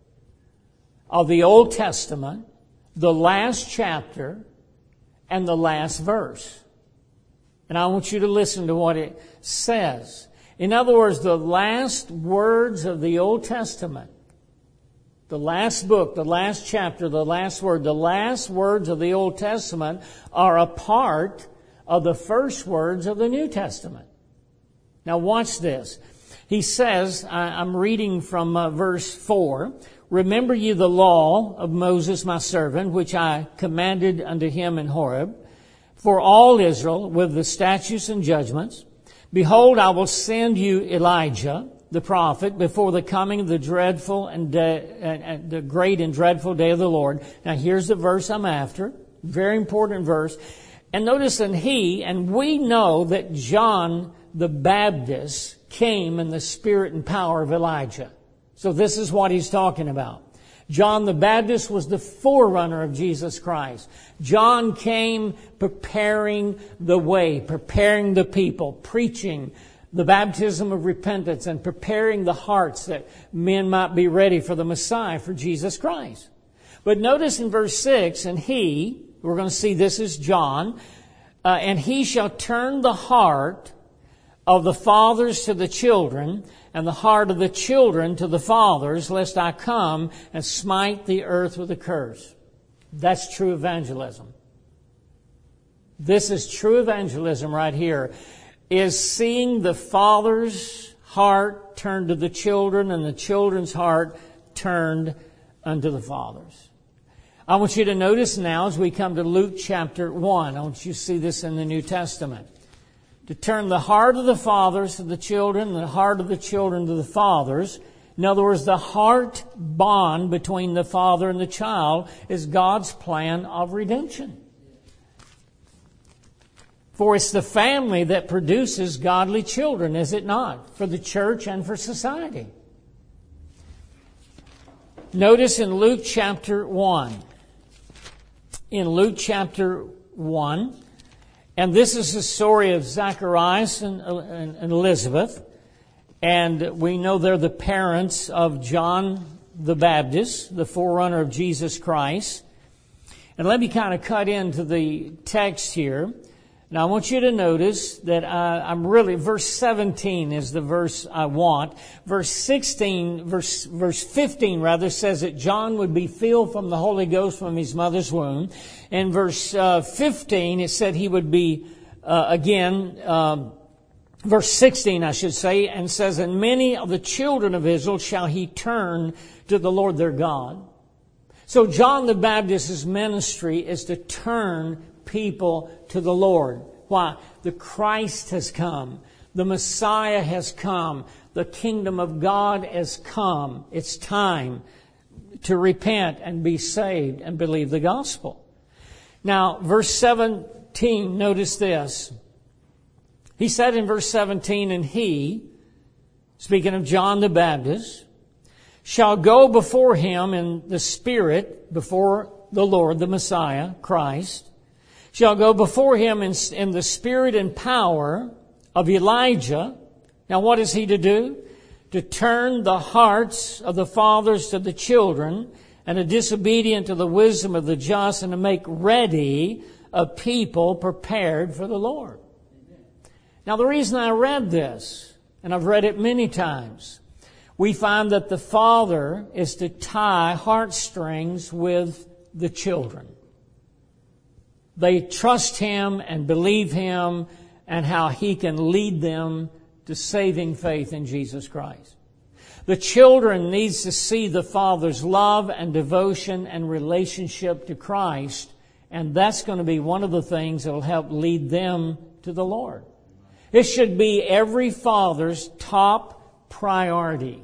of the Old Testament, the last chapter, and the last verse. And I want you to listen to what it says. In other words, the last words of the Old Testament, the last book, the last chapter, the last word, the last words of the Old Testament are a part of the first words of the New Testament. Now watch this. He says, I'm reading from uh, verse four, remember ye the law of Moses my servant, which I commanded unto him in Horeb, for all Israel with the statutes and judgments. Behold, I will send you Elijah, the prophet, before the coming of the dreadful and, de- and, and the great and dreadful day of the Lord. Now here's the verse I'm after. Very important verse. And notice, and he, and we know that John the Baptist came in the spirit and power of Elijah. So this is what he's talking about. John the Baptist was the forerunner of Jesus Christ. John came preparing the way, preparing the people, preaching the baptism of repentance and preparing the hearts that men might be ready for the Messiah, for Jesus Christ. But notice in verse six, and he, we're going to see this is John, uh, and he shall turn the heart of the fathers to the children, and the heart of the children to the fathers, lest I come and smite the earth with a curse. That's true evangelism. This is true evangelism right here. is seeing the father's heart turned to the children and the children's heart turned unto the fathers. I want you to notice now as we come to Luke chapter one, I want you to see this in the New Testament. To turn the heart of the fathers to the children, and the heart of the children to the fathers. In other words, the heart bond between the father and the child is God's plan of redemption. For it's the family that produces godly children, is it not? For the church and for society. Notice in Luke chapter one. In Luke chapter one, and this is the story of Zacharias and, and, and Elizabeth. And we know they're the parents of John the Baptist, the forerunner of Jesus Christ. And let me kind of cut into the text here. Now, I want you to notice that uh, I'm really, verse seventeen is the verse I want. Verse sixteen, verse, verse fifteen rather, says that John would be filled from the Holy Ghost from his mother's womb. In verse uh, fifteen, it said he would be, uh, again, um, verse sixteen, I should say, and says, and many of the children of Israel shall he turn to the Lord their God. So John the Baptist's ministry is to turn people to the Lord. Why? The Christ has come. The Messiah has come. The kingdom of God has come. It's time to repent and be saved and believe the gospel. Now, verse seventeen, notice this. He said in verse seventeen, and he, speaking of John the Baptist, shall go before him in the Spirit, before the Lord, the Messiah, Christ, shall go before him in, in the spirit and power of Elijah. Now what is he to do? To turn the hearts of the fathers to the children, and the disobedient to the wisdom of the just, and to make ready a people prepared for the Lord. Now the reason I read this, and I've read it many times, we find that the father is to tie heartstrings with the children. They trust him and believe him and how he can lead them to saving faith in Jesus Christ. The children needs to see the father's love and devotion and relationship to Christ, and that's going to be one of the things that will help lead them to the Lord. It should be every father's top priority.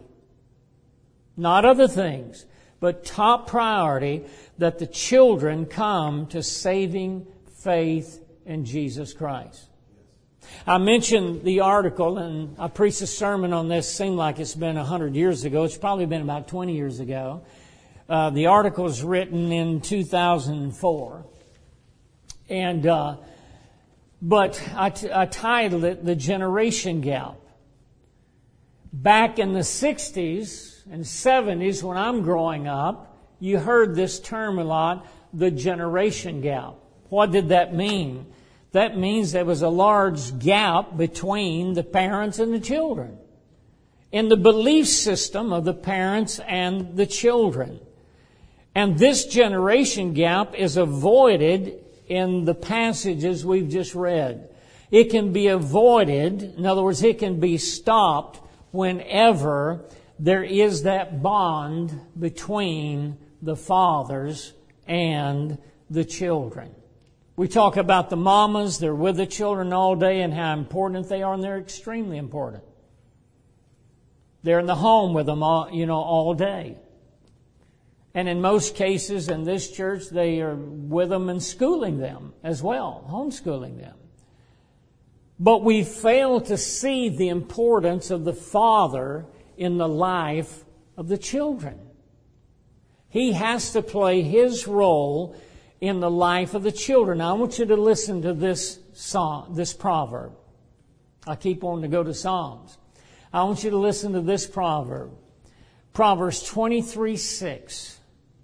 Not other things, but top priority that the children come to saving faith in Jesus Christ. I mentioned the article, and I preached a sermon on this. Seemed like it's been a hundred years ago. It's probably been about twenty years ago. Uh, the article was written in two thousand four, and uh, but I, t- I titled it "The Generation Gap." Back in the sixties and seventies, when I'm growing up, you heard this term a lot, the generation gap. What did that mean? That means there was a large gap between the parents and the children, in the belief system of the parents and the children. And this generation gap is avoided in the passages we've just read. It can be avoided, in other words, it can be stopped whenever there is that bond between the fathers and the children. We talk about the mamas, they're with the children all day and how important they are, and they're extremely important. They're in the home with them all, you know, all day. And in most cases in this church, they are with them and schooling them as well, homeschooling them. But we fail to see the importance of the father in the life of the children. He has to play his role in the life of the children. Now, I want you to listen to this song, this proverb. I keep wanting to go to Psalms. I want you to listen to this proverb. Proverbs twenty-three six.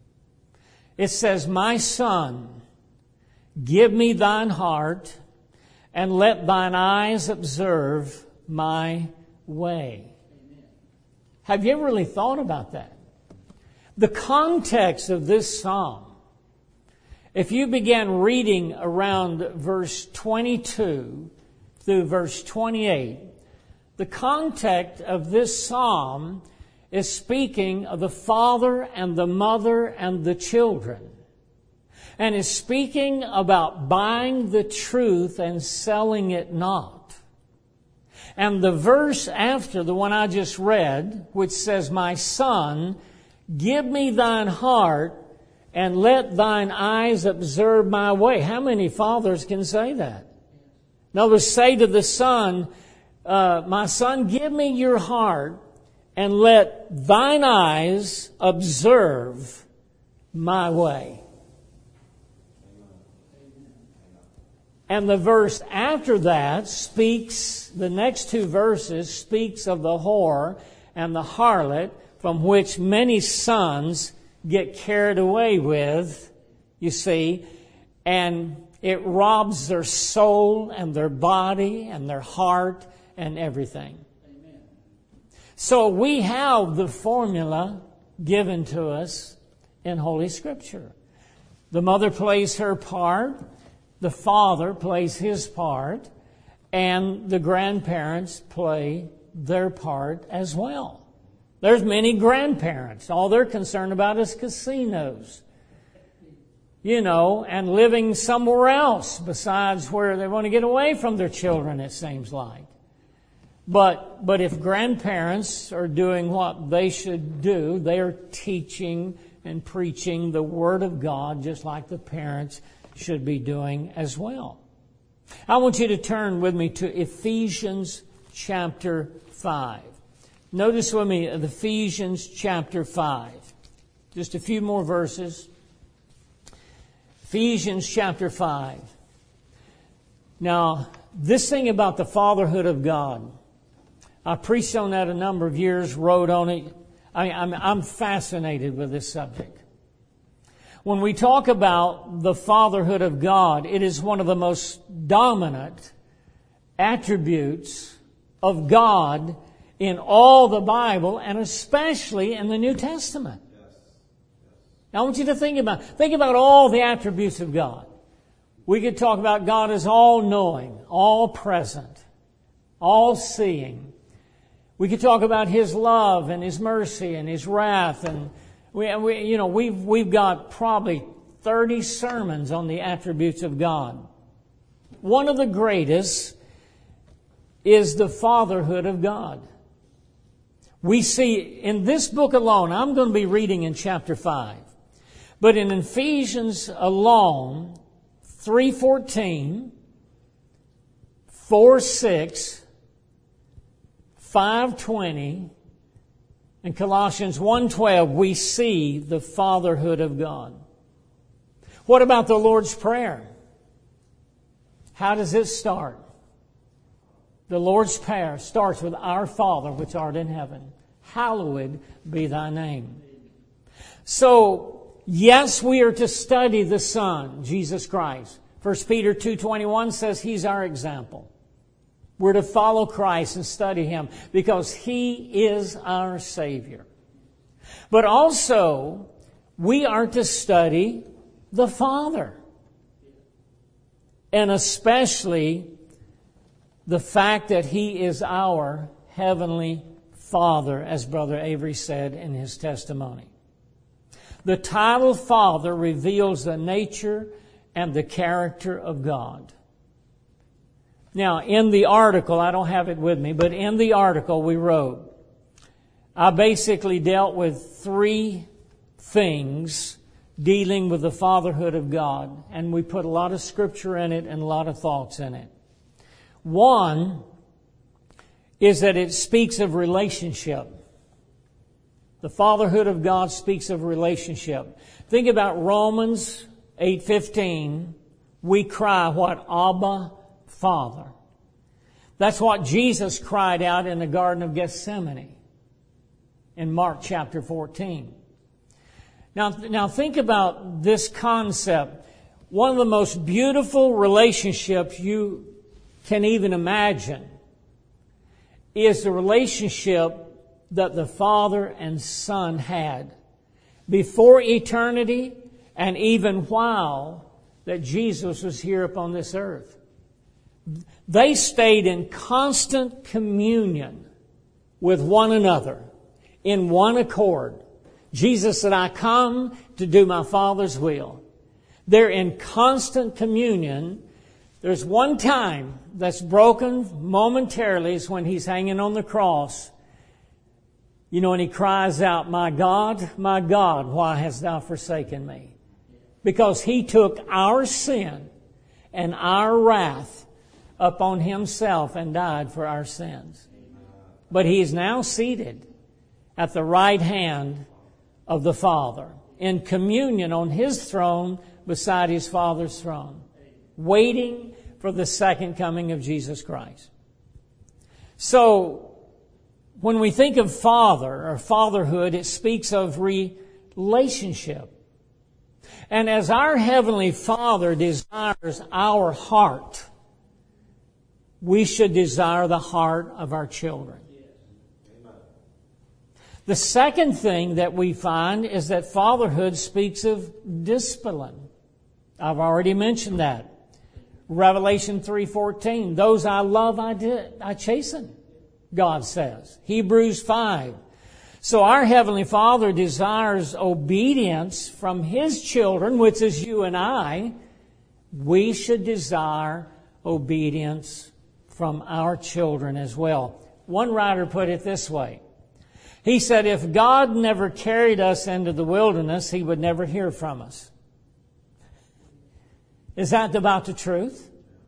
It says, "My son, give me thine heart, and let thine eyes observe my way." Have you ever really thought about that? The context of this psalm, if you began reading around verse twenty-two through verse twenty-eight. The context of this psalm is speaking of the father and the mother and the children. And is speaking about buying the truth and selling it not. And the verse after the one I just read, which says, My son, give me thine heart, and let thine eyes observe my way. How many fathers can say that? In other words, say to the son, uh, My son, give me your heart, and let thine eyes observe my way. And the verse after that speaks, the next two verses speaks of the whore and the harlot from which many sons get carried away with, you see, and it robs their soul and their body and their heart and everything. Amen. So we have the formula given to us in Holy Scripture. The mother plays her part. The father plays his part, and the grandparents play their part as well. There's many grandparents. All they're concerned about is casinos, you know, and living somewhere else besides where they want to get away from their children, it seems like. But, but if grandparents are doing what they should do, they are teaching and preaching the Word of God just like the parents should be doing as well. I want you to turn with me to Ephesians chapter five. Notice with me Ephesians chapter five. Just a few more verses. Ephesians chapter five. Now, this thing about the fatherhood of God, I preached on that a number of years, wrote on it. I mean, I'm, I'm fascinated with this subject. When we talk about the fatherhood of God, it is one of the most dominant attributes of God in all the Bible, and especially in the New Testament. Yes. Yes. Now I want you to think about, think about all the attributes of God. We could talk about God as all-knowing, all-present, all-seeing. We could talk about His love and His mercy and His wrath, and We, we, you know, we've, we've got probably thirty sermons on the attributes of God. One of the greatest is the fatherhood of God. We see in this book alone, I'm going to be reading in chapter five, but in Ephesians alone, three fourteen, four six, five twenty, in Colossians one twelve, we see the fatherhood of God. What about the Lord's Prayer? How does it start? The Lord's Prayer starts with Our Father which art in heaven. Hallowed be thy name. So, yes, we are to study the Son, Jesus Christ. First Peter two twenty-one says He's our example. We're to follow Christ and study Him because He is our Savior. But also, we are to study the Father. And especially the fact that He is our Heavenly Father, as Brother Avery said in his testimony. The title Father reveals the nature and the character of God. Now, in the article, I don't have it with me, but in the article we wrote, I basically dealt with three things dealing with the fatherhood of God, and we put a lot of scripture in it and a lot of thoughts in it. One is that it speaks of relationship. The fatherhood of God speaks of relationship. Think about Romans eight fifteen. We cry, what? Abba, Father. That's what Jesus cried out in the Garden of Gethsemane in Mark chapter fourteen. Now, now think about this concept. One of the most beautiful relationships you can even imagine is the relationship that the Father and Son had before eternity and even while that Jesus was here upon this earth. They stayed in constant communion with one another, in one accord. Jesus said, I come to do my Father's will. They're in constant communion. There's one time that's broken momentarily, is when He's hanging on the cross. You know, and He cries out, my God, my God, why hast Thou forsaken me? Because He took our sin and our wrath upon Himself and died for our sins. But He is now seated at the right hand of the Father, in communion on His throne beside His Father's throne, waiting for the second coming of Jesus Christ. So, when we think of Father or fatherhood, it speaks of relationship. And as our Heavenly Father desires our heart, we should desire the heart of our children. The second thing that we find is that fatherhood speaks of discipline. I've already mentioned that. Revelation three fourteen, those I love I did, I chasten, God says. Hebrews five. So our Heavenly Father desires obedience from His children, which is you and I. We should desire obedience from our children as well. One writer put it this way. He said, if God never carried us into the wilderness, He would never hear from us. Is that about the truth?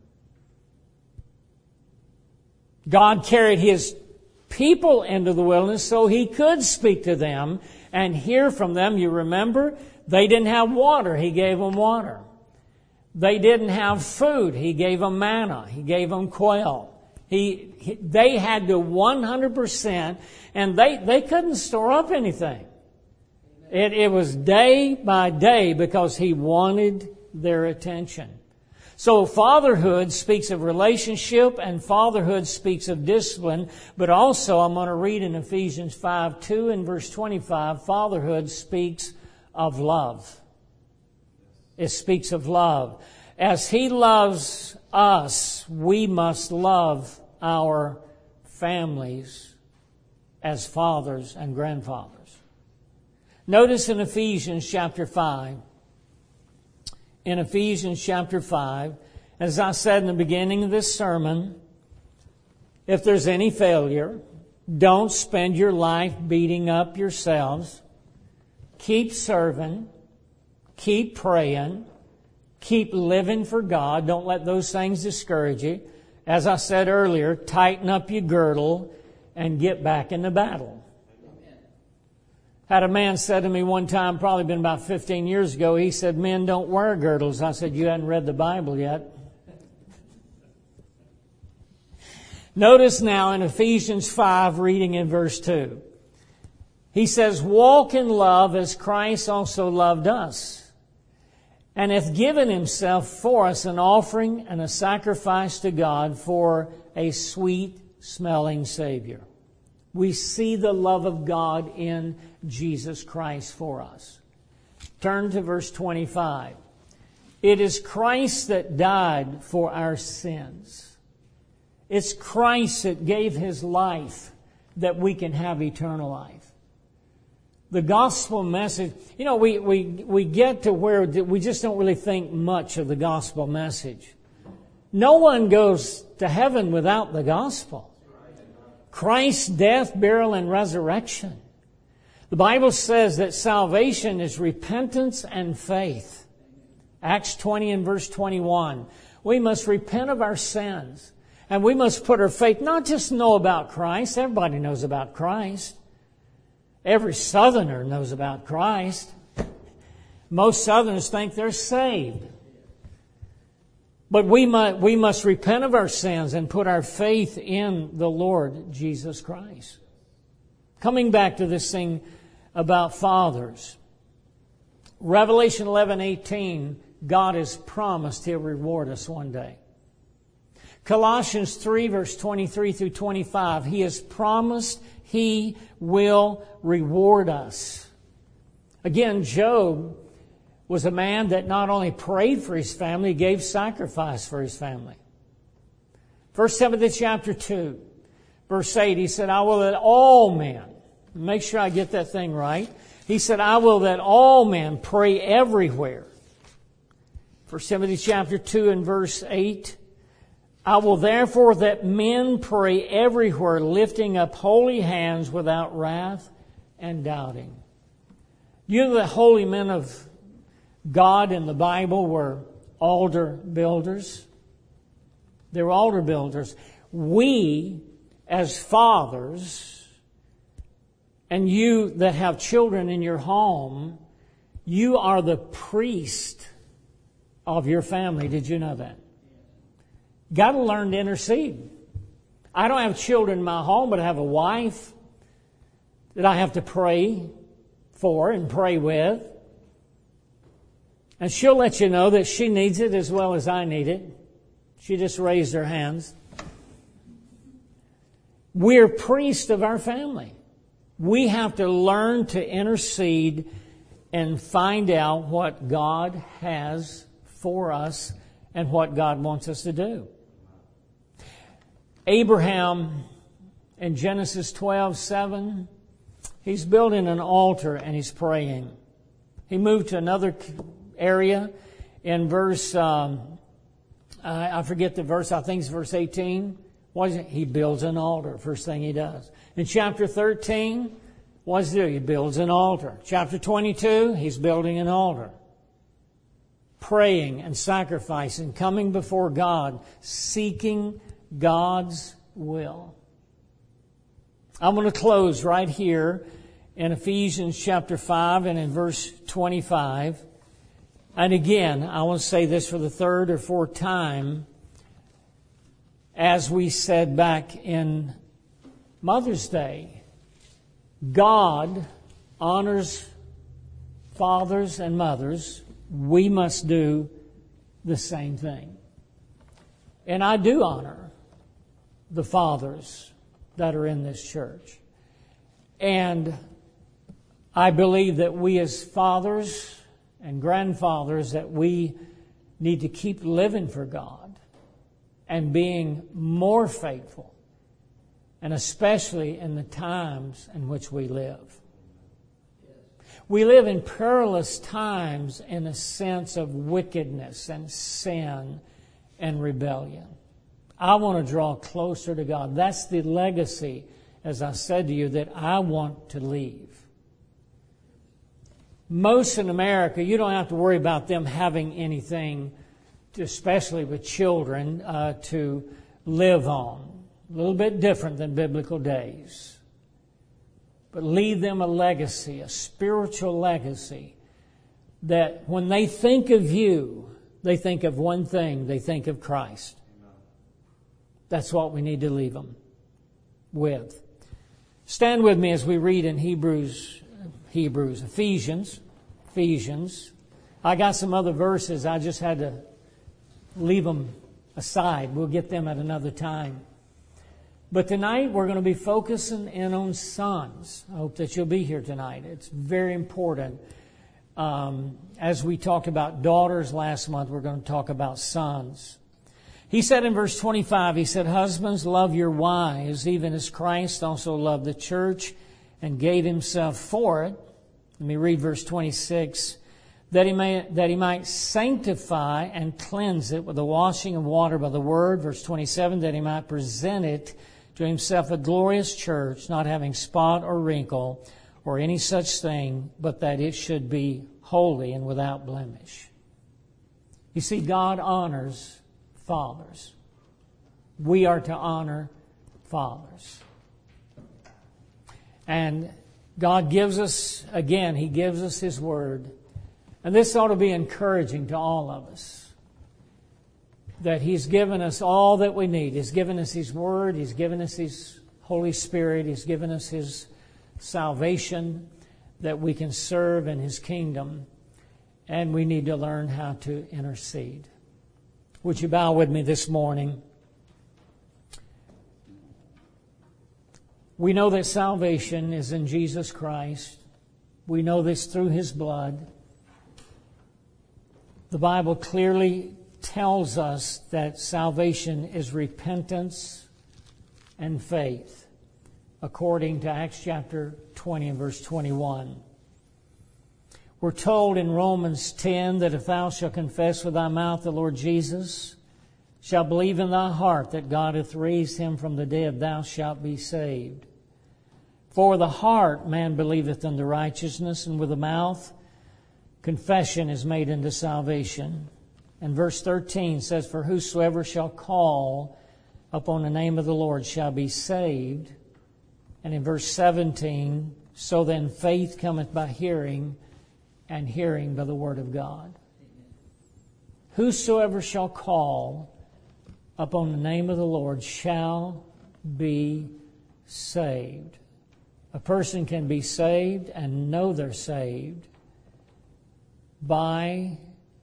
God carried His people into the wilderness so He could speak to them and hear from them. You remember, they didn't have water. He gave them water. They didn't have food. He gave them manna. He gave them quail. He, he, they had to one hundred percent, and they, they couldn't store up anything. It, it was day by day because He wanted their attention. So fatherhood speaks of relationship and fatherhood speaks of discipline, but also I'm going to read in Ephesians five two and verse twenty-five, fatherhood speaks of love. It speaks of love. As He loves us, we must love our families as fathers and grandfathers. Notice in Ephesians chapter five, in Ephesians chapter five, as I said in the beginning of this sermon, if there's any failure, don't spend your life beating up yourselves. Keep serving. Keep praying. Keep living for God. Don't let those things discourage you. As I said earlier, tighten up your girdle and get back in the battle. Had a man said to me one time, probably been about fifteen years ago, he said, men don't wear girdles. I said, you hadn't read the Bible yet. Notice now in Ephesians five, reading in verse two. He says, walk in love as Christ also loved us, and hath given Himself for us an offering and a sacrifice to God for a sweet-smelling Savior. We see the love of God in Jesus Christ for us. Turn to verse twenty-five. It is Christ that died for our sins. It's Christ that gave His life that we can have eternal life. The gospel message, you know, we, we, we get to where we just don't really think much of the gospel message. No one goes to heaven without the gospel. Christ's death, burial, and resurrection. The Bible says that salvation is repentance and faith. Acts twenty and verse twenty-one. We must repent of our sins. And we must put our faith, not just know about Christ. Everybody knows about Christ. Every Southerner knows about Christ. Most Southerners think they're saved. But we must, we must repent of our sins and put our faith in the Lord Jesus Christ. Coming back to this thing about fathers. Revelation eleven eighteen, God has promised He'll reward us one day. Colossians three, verse twenty-three through twenty-five, He has promised He will reward us. Again, Job was a man that not only prayed for his family, he gave sacrifice for his family. First Timothy chapter two, verse eight, he said, I will that all men, make sure I get that thing right. He said, I will that all men pray everywhere. First Timothy chapter two and verse eight, I will therefore that men pray everywhere, lifting up holy hands without wrath and doubting. You know the holy men of God in the Bible were altar builders. They were altar builders. We, as fathers, and you that have children in your home, you are the priest of your family. Did you know that? Got to learn to intercede. I don't have children in my home, but I have a wife that I have to pray for and pray with. And she'll let you know that she needs it as well as I need it. She just raised her hands. We're priests of our family. We have to learn to intercede and find out what God has for us and what God wants us to do. Abraham in Genesis twelve seven, he's building an altar and he's praying. He moved to another area in verse, um, I forget the verse, I think it's verse eighteen. What is it? He builds an altar, first thing he does. In chapter thirteen, what does he do? He builds an altar. Chapter twenty-two, he's building an altar. Praying and sacrificing, coming before God, seeking God's will. I'm going to close right here in Ephesians chapter five and in verse twenty-five. And again, I want to say this for the third or fourth time. As we said back in Mother's Day, God honors fathers and mothers. We must do the same thing. And I do honor the fathers that are in this church. And I believe that we as fathers and grandfathers, that we need to keep living for God and being more faithful, and especially in the times in which we live. We live in perilous times in a sense of wickedness and sin and rebellion. I want to draw closer to God. That's the legacy, as I said to you, that I want to leave. Most in America, you don't have to worry about them having anything, to, especially with children, uh, to live on. A little bit different than biblical days. But leave them a legacy, a spiritual legacy, that when they think of you, they think of one thing, they think of Christ. That's what we need to leave them with. Stand with me as we read in Hebrews, Hebrews, Ephesians, Ephesians. I got some other verses, I just had to leave them aside. We'll get them at another time. But tonight we're going to be focusing in on sons. I hope that you'll be here tonight. It's very important. Um, as we talked about daughters last month, we're going to talk about sons. He said in verse twenty-five, he said, husbands, love your wives, even as Christ also loved the church and gave himself for it. Let me read verse twenty-six. That he may, that he might sanctify and cleanse it with the washing of water by the word. Verse twenty-seven, that he might present it to himself a glorious church, not having spot or wrinkle or any such thing, but that it should be holy and without blemish. You see, God honors fathers. We are to honor fathers. And God gives us, again, He gives us His Word. And this ought to be encouraging to all of us. That He's given us all that we need. He's given us His Word. He's given us His Holy Spirit. He's given us His salvation that we can serve in His kingdom. And we need to learn how to intercede. Would you bow with me this morning? We know that salvation is in Jesus Christ. We know this through His blood. The Bible clearly tells us that salvation is repentance and faith, according to Acts chapter twenty and verse twenty-one. We're told in Romans ten that if thou shalt confess with thy mouth the Lord Jesus, shalt believe in thy heart that God hath raised him from the dead, thou shalt be saved. For with the heart man believeth unto righteousness, and with the mouth confession is made unto salvation. And verse thirteen says, For whosoever shall call upon the name of the Lord shall be saved. And in verse seventeen, So then faith cometh by hearing, and hearing by the word of God. Whosoever shall call upon the name of the Lord shall be saved. A person can be saved and know they're saved by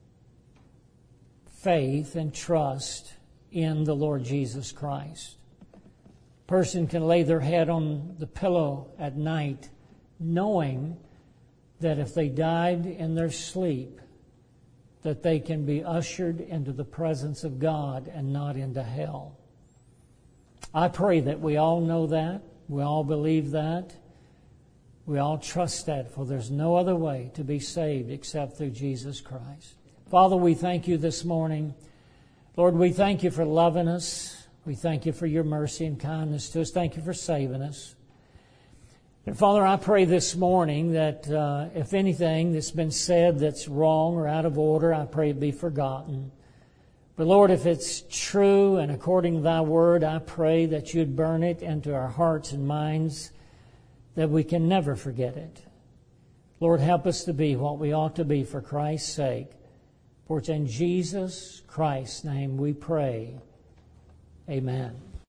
faith and trust in the Lord Jesus Christ. A person can lay their head on the pillow at night knowing that if they died in their sleep, that they can be ushered into the presence of God and not into hell. I pray that we all know that, we all believe that, we all trust that, for there's no other way to be saved except through Jesus Christ. Father, we thank you this morning. Lord, we thank you for loving us. We thank you for your mercy and kindness to us. Thank you for saving us. And Father, I pray this morning that uh, if anything that's been said that's wrong or out of order, I pray it be forgotten. But Lord, if it's true and according to thy word, I pray that you'd burn it into our hearts and minds, that we can never forget it. Lord, help us to be what we ought to be for Christ's sake. For it's in Jesus Christ's name we pray. Amen.